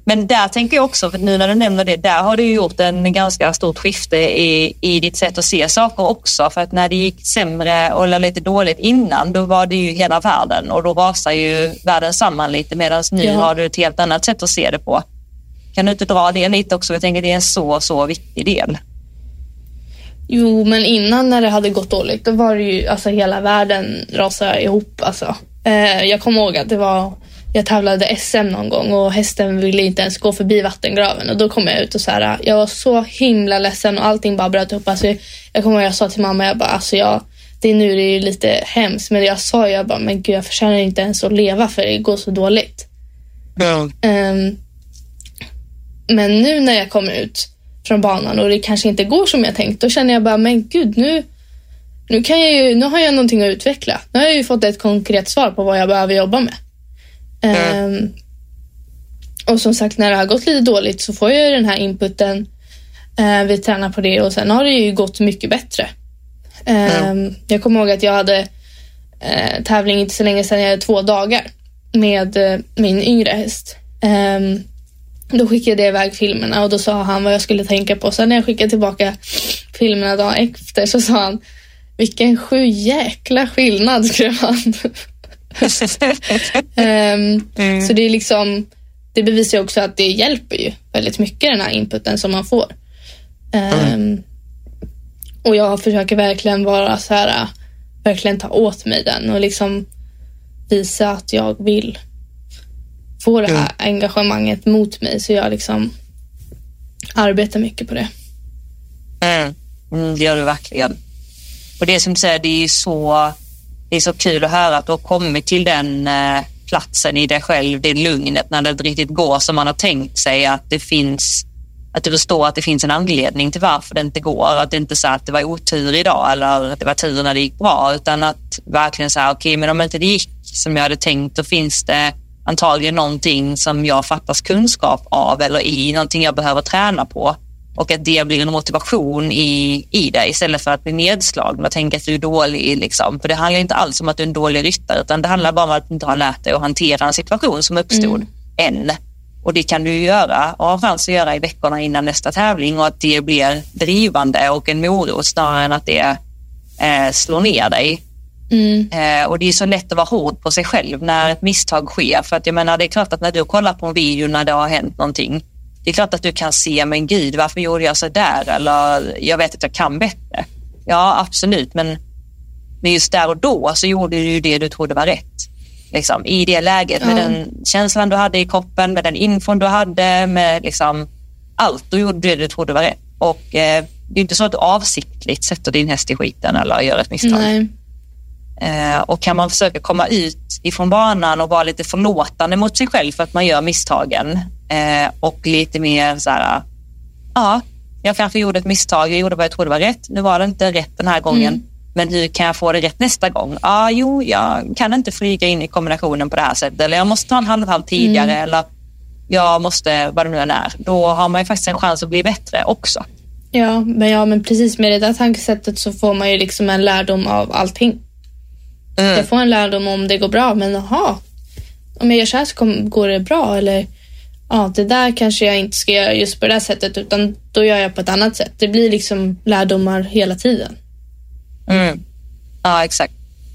Men där tänker jag också, för nu när du nämner det, där har du gjort en ganska stort skifte i, i ditt sätt att se saker också. För att när det gick sämre eller lite dåligt innan, då var det ju hela världen och då rasar ju världen samman lite, medan nu ja. har du ett helt annat sätt att se det på. Kan du inte dra det lite också? Jag tänker det är en så, så viktig del. Jo, men innan när det hade gått dåligt, då var det ju, alltså hela världen rasade ihop. Alltså. Eh, jag kommer ihåg att det var, jag tävlade S M någon gång och hästen ville inte ens gå förbi vattengraven. Och då kom jag ut och så här, jag var så himla ledsen och allting bara bröt upp. Alltså, jag kommer ihåg att jag sa till mamma, jag bara, alltså jag, det är nu det är ju lite hemskt. Men jag sa, jag bara, men gud, jag förtjänar inte ens att leva för det går så dåligt. Mm. Eh, men nu när jag kommer ut från banan och det kanske inte går som jag tänkt, då känner jag bara, men gud, nu nu kan jag ju, nu har jag någonting att utveckla. Nu har jag ju fått ett konkret svar på vad jag behöver jobba med. Mm. Um, och som sagt, när det har gått lite dåligt så får jag ju den här inputen. Uh, vi tränar på det och sen har det ju gått mycket bättre. Um, mm. Jag kommer ihåg att jag hade uh, tävling inte så länge sedan, jag hade två dagar med uh, min yngre häst. Um, Då skickade jag iväg filmerna och då sa han vad jag skulle tänka på. Sen när jag skickade tillbaka filmerna dagen efter så sa han, vilken sju jäkla skillnad, skrev han. um, mm. Så det är liksom, det bevisar ju också att det hjälper ju väldigt mycket, den här inputen som man får. Um, mm. Och jag försöker verkligen vara så här, verkligen ta åt mig den och liksom visa att jag vill få det här mm. engagemanget mot mig, så jag liksom arbetar mycket på det. Mm. Mm, det gör du verkligen. Och det som du säger, det är så, det är så kul att höra att du har kommit till den eh, platsen i dig själv, det lugnet när det inte riktigt går som man har tänkt sig, att det finns, att du förstår att det finns en anledning till varför det inte går, att det inte är så att det var otur idag eller att det var tur när det gick bra, utan att verkligen säga, okej, okay, men om inte det gick som jag hade tänkt, då finns det antagligen någonting som jag fattas kunskap av eller i, någonting jag behöver träna på, och att det blir en motivation i, i dig istället för att bli nedslagen och tänka att du är dålig liksom. För det handlar inte alls om att du är en dålig ryttare, utan det handlar bara om att du inte har lärt dig att hantera en situation som uppstod mm. än. Och det kan du ju göra och ha chans att göra i veckorna innan nästa tävling, och att det blir drivande och en morot snarare än att det eh, slår ner dig. Mm. Eh, och det är så lätt att vara hård på sig själv när ett misstag sker, för att jag menar, det är klart att när du kollar på en video när det har hänt någonting, det är klart att du kan se, men gud, varför gjorde jag så där, eller jag vet att jag kan bättre. Ja, absolut, men, men just där och då så gjorde du ju det du trodde var rätt liksom, i det läget, med mm. den känslan du hade i kroppen, med den infon du hade, med liksom allt, då gjorde du det du trodde var rätt. Och eh, det är inte så att du avsiktligt sätter din häst i skiten eller gör ett misstag. Nej. Eh, och kan man försöka komma ut ifrån banan och vara lite förlåtande mot sig själv för att man gör misstagen, eh, och lite mer så här, ja, jag kanske gjorde ett misstag, jag gjorde vad jag trodde var rätt, nu var det inte rätt den här gången, mm. men hur kan jag få det rätt nästa gång? Ja, ah, jo, jag kan inte flyga in i kombinationen på det här sättet, eller jag måste ta en halvhalv tidigare, mm. eller jag måste, vad det nu än är. Då har man ju faktiskt en chans att bli bättre också. Ja, men, ja, men precis med det där tankesättet så får man ju liksom en lärdom av allting. Mm. Jag får en lärdom om det går bra, men aha, om jag gör så här så kommer, går det bra, eller ja, det där kanske jag inte ska göra just på det här sättet, utan då gör jag på ett annat sätt. Det blir liksom lärdomar hela tiden. Mm. Ja, exakt.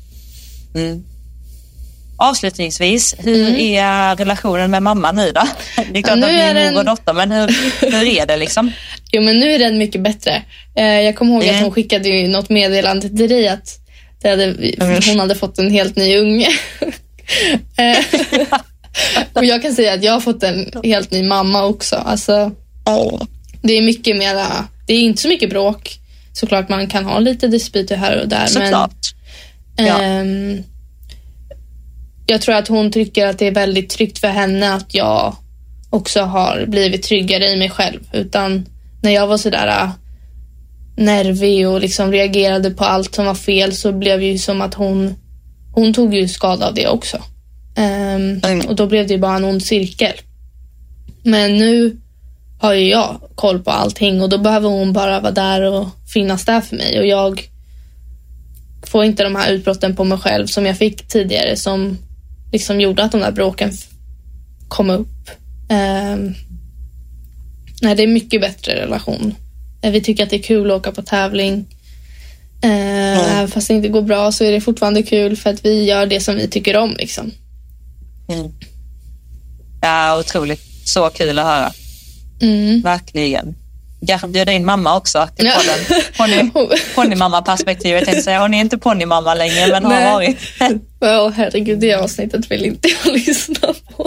Mm. Avslutningsvis, hur mm. är relationen med mamma nu då? Det är klart ja, att ni är mor och dotter, men hur, hur är det liksom? Jo, men nu är den mycket bättre. Jag kommer ihåg mm. att hon skickade ju något meddelande till dig att det hade, hon hade fått en helt ny unge. Och jag kan säga att jag har fått en helt ny mamma också. Alltså, det är mycket mera, det är inte så mycket bråk. Såklart man kan ha lite dispyter här och där. Såklart. Men, ja. ähm, jag tror att hon tycker att det är väldigt tryggt för henne att jag också har blivit tryggare i mig själv. Utan när jag var sådär nervig och liksom reagerade på allt som var fel, så blev det ju som att hon hon tog ju skada av det också. Um, mm. Och då blev det ju bara en ond cirkel. Men nu har ju jag koll på allting, och då behöver hon bara vara där och finnas där för mig. Och jag får inte de här utbrotten på mig själv som jag fick tidigare, som liksom gjorde att de där bråken kom upp. Um, nej, det är mycket bättre relation. Uh, vi tycker att det är kul att åka på tävling. Uh, mm. Även fast det inte går bra så är det fortfarande kul för att vi gör det som vi tycker om liksom. Mm. Ja, otroligt. Så kul att höra. Mm. Verkligen. Jag bjöd in mamma också till podden. Ponny, ponnymamma-perspektivet. Jag säga. Hon är inte ponnymamma längre, men har varit. Ja, herregud, det avsnittet vill inte jag lyssna på.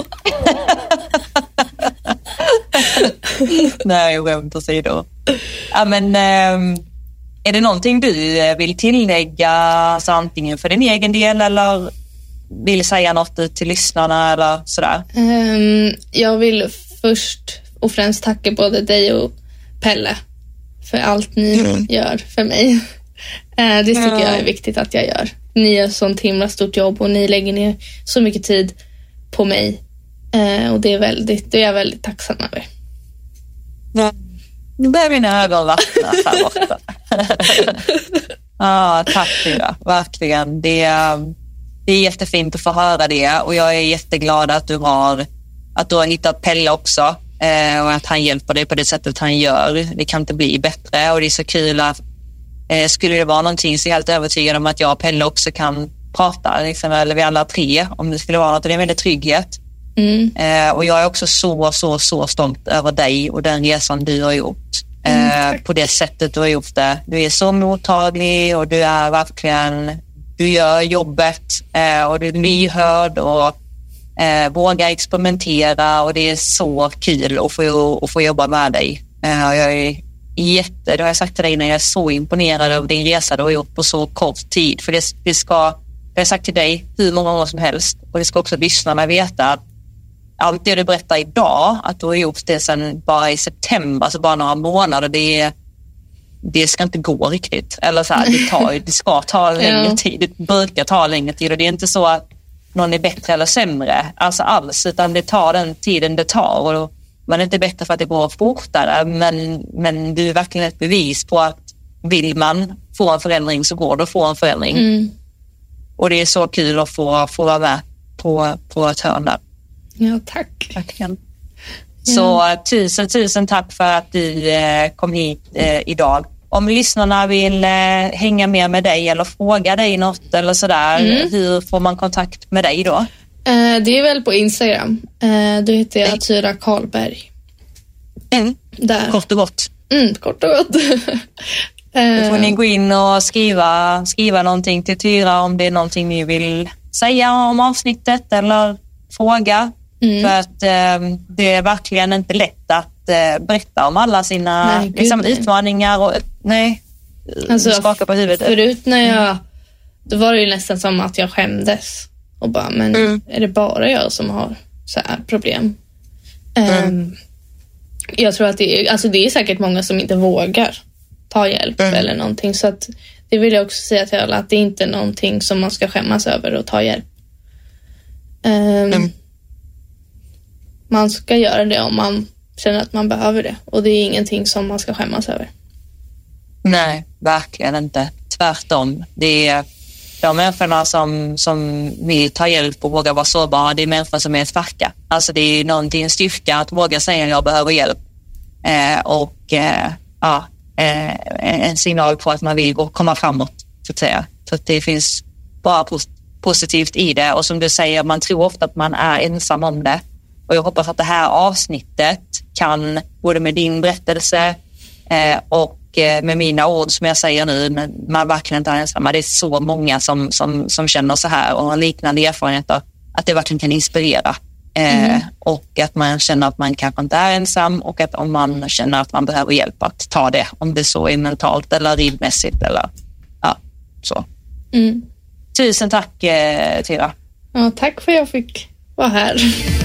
Nej, skämt åsido. Ja, men ähm, är det någonting du vill tillägga, alltså antingen för din egen del eller vill säga något till lyssnarna eller sådär? Um, jag vill först och främst tacka både dig och Pelle för allt ni mm. gör för mig. Uh, det tycker mm. jag är viktigt att jag gör. Ni gör sånt himla stort jobb och ni lägger ner så mycket tid på mig. Uh, och det är, väldigt, det är jag väldigt tacksam över. Ja. Nu börjar mina ögon vattna här borta. ah, tack Tyra, verkligen. Det är, det är jättefint att få höra det och jag är jätteglad att du har, att du har hittat Pelle också. Eh, och att han hjälper dig på det sättet han gör. Det kan inte bli bättre och det är så kul att eh, skulle det vara någonting så är jag helt övertygad om att jag och Pelle också kan prata liksom, eller vi alla tre om det skulle vara något och det är en väldigt trygghet. Mm. Eh, och jag är också så, så, så stolt över dig och den resan du har gjort. Eh, mm, på det sättet du har gjort det. Du är så mottaglig och du är verkligen, du gör jobbet eh, och du är lyhörd och Eh, våga experimentera och det är så kul att få, att få jobba med dig. Eh, jag är jätte, det har jag sagt till dig när jag är så imponerad av din resa du har gjort på så kort tid. För det, det ska, det har jag sagt till dig hur många gånger som helst och det ska också lyssnarna veta att allt det du berättar idag, att du har gjort det sedan bara i september, alltså bara några månader, det, det ska inte gå riktigt. Eller så här, det, tar, det ska ta längre ja. tid, det brukar ta längre tid och det är inte så att någon är bättre eller sämre, alltså alls, utan det tar den tiden det tar och man är inte bättre för att det går fortare, men, men det är verkligen ett bevis på att vill man få en förändring så går det att få en förändring. Mm. Och det är så kul att få, få vara med på, på ett hörn där. Ja, tack. Verkligen. Ja. Så tusen, tusen tack för att du eh, kom hit eh, idag. Om lyssnarna vill eh, hänga med med dig eller fråga dig något eller sådär, mm. hur får man kontakt med dig då? Eh, det är väl på Instagram. Eh, då heter jag Tyra Karlberg. Mm. Där. Kort och gott. Mm, kort och gott. Då får ni gå in och skriva, skriva någonting till Tyra om det är någonting ni vill säga om avsnittet eller fråga. Mm. För att eh, det är verkligen inte lätt att eh, berätta om alla sina nej, liksom, utmaningar och nej, alltså, skaka på huvudet. Förut när jag, då var det ju nästan som att jag skämdes och bara, men mm. är det bara jag som har så här problem? Mm. Um, jag tror att det är, alltså det är säkert många som inte vågar ta hjälp mm. eller någonting, så att det vill jag också säga till alla, att det är inte någonting som man ska skämmas över och ta hjälp. Um, mm. Man ska göra det om man känner att man behöver det. Och det är ingenting som man ska skämmas över. Nej, verkligen inte. Tvärtom. Det är de människorna som, som vill ta hjälp och våga vara sårbara. Det är människor som är starka. Alltså det är någonting, en styrka att våga säga att jag behöver hjälp. Eh, och eh, ja, eh, en signal på att man vill gå, komma framåt, så att säga. Så att det finns bara pos- positivt i det. Och som du säger, man tror ofta att man är ensam om det. Och jag hoppas att det här avsnittet kan, både med din berättelse eh, och eh, med mina ord som jag säger nu, men man verkligen inte är ensam. Det är så många som, som, som känner så här och har liknande erfarenheter, att det verkligen kan inspirera. Eh, mm. Och att man känner att man kanske inte är ensam och att om man känner att man behöver hjälp att ta det, om det så är mentalt eller ridmässigt eller ja, så. Mm. Tusen tack eh, Tyra. Ja, tack för att jag fick vara här.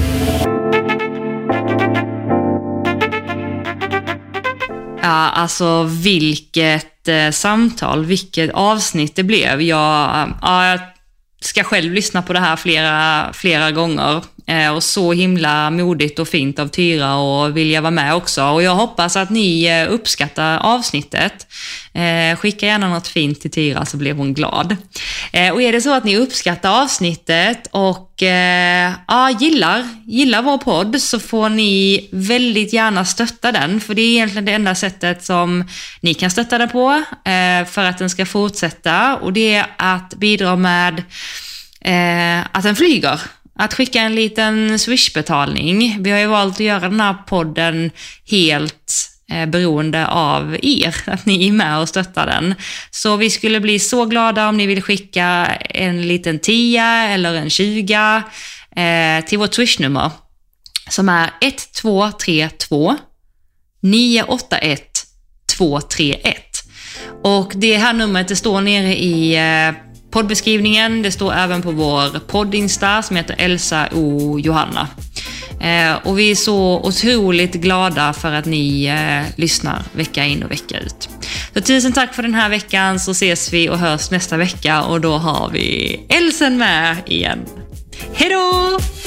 Ja, alltså vilket eh, samtal, vilket avsnitt det blev. Jag, ja, jag ska själv lyssna på det här flera, flera gånger Eh, och så himla modigt och fint av Tyra och vilja vara med också. Och jag hoppas att ni eh, uppskattar avsnittet. Eh, skicka gärna något fint till Tyra så blir hon glad. Eh, och är det så att ni uppskattar avsnittet och eh, ja, gillar, gillar vår podd, så får ni väldigt gärna stötta den. För det är egentligen det enda sättet som ni kan stötta den på eh, för att den ska fortsätta. Och det är att bidra med eh, att den flyger. Att skicka en liten Swish-betalning. Vi har ju valt att göra den här podden helt eh, beroende av er. Att ni är med och stöttar den. Så vi skulle bli så glada om ni vill skicka en liten tia eller en tjuga eh, till vårt Swish-nummer. Som är ett två tre två nio åtta ett två tre ett. Och det här numret det står nere i eh, poddbeskrivningen. Det står även på vår poddinsta som heter Elsa och Johanna. Eh, och vi är så otroligt glada för att ni eh, lyssnar vecka in och vecka ut. Så tusen tack för den här veckan, så ses vi och hörs nästa vecka och då har vi Elsen med igen. Hej då!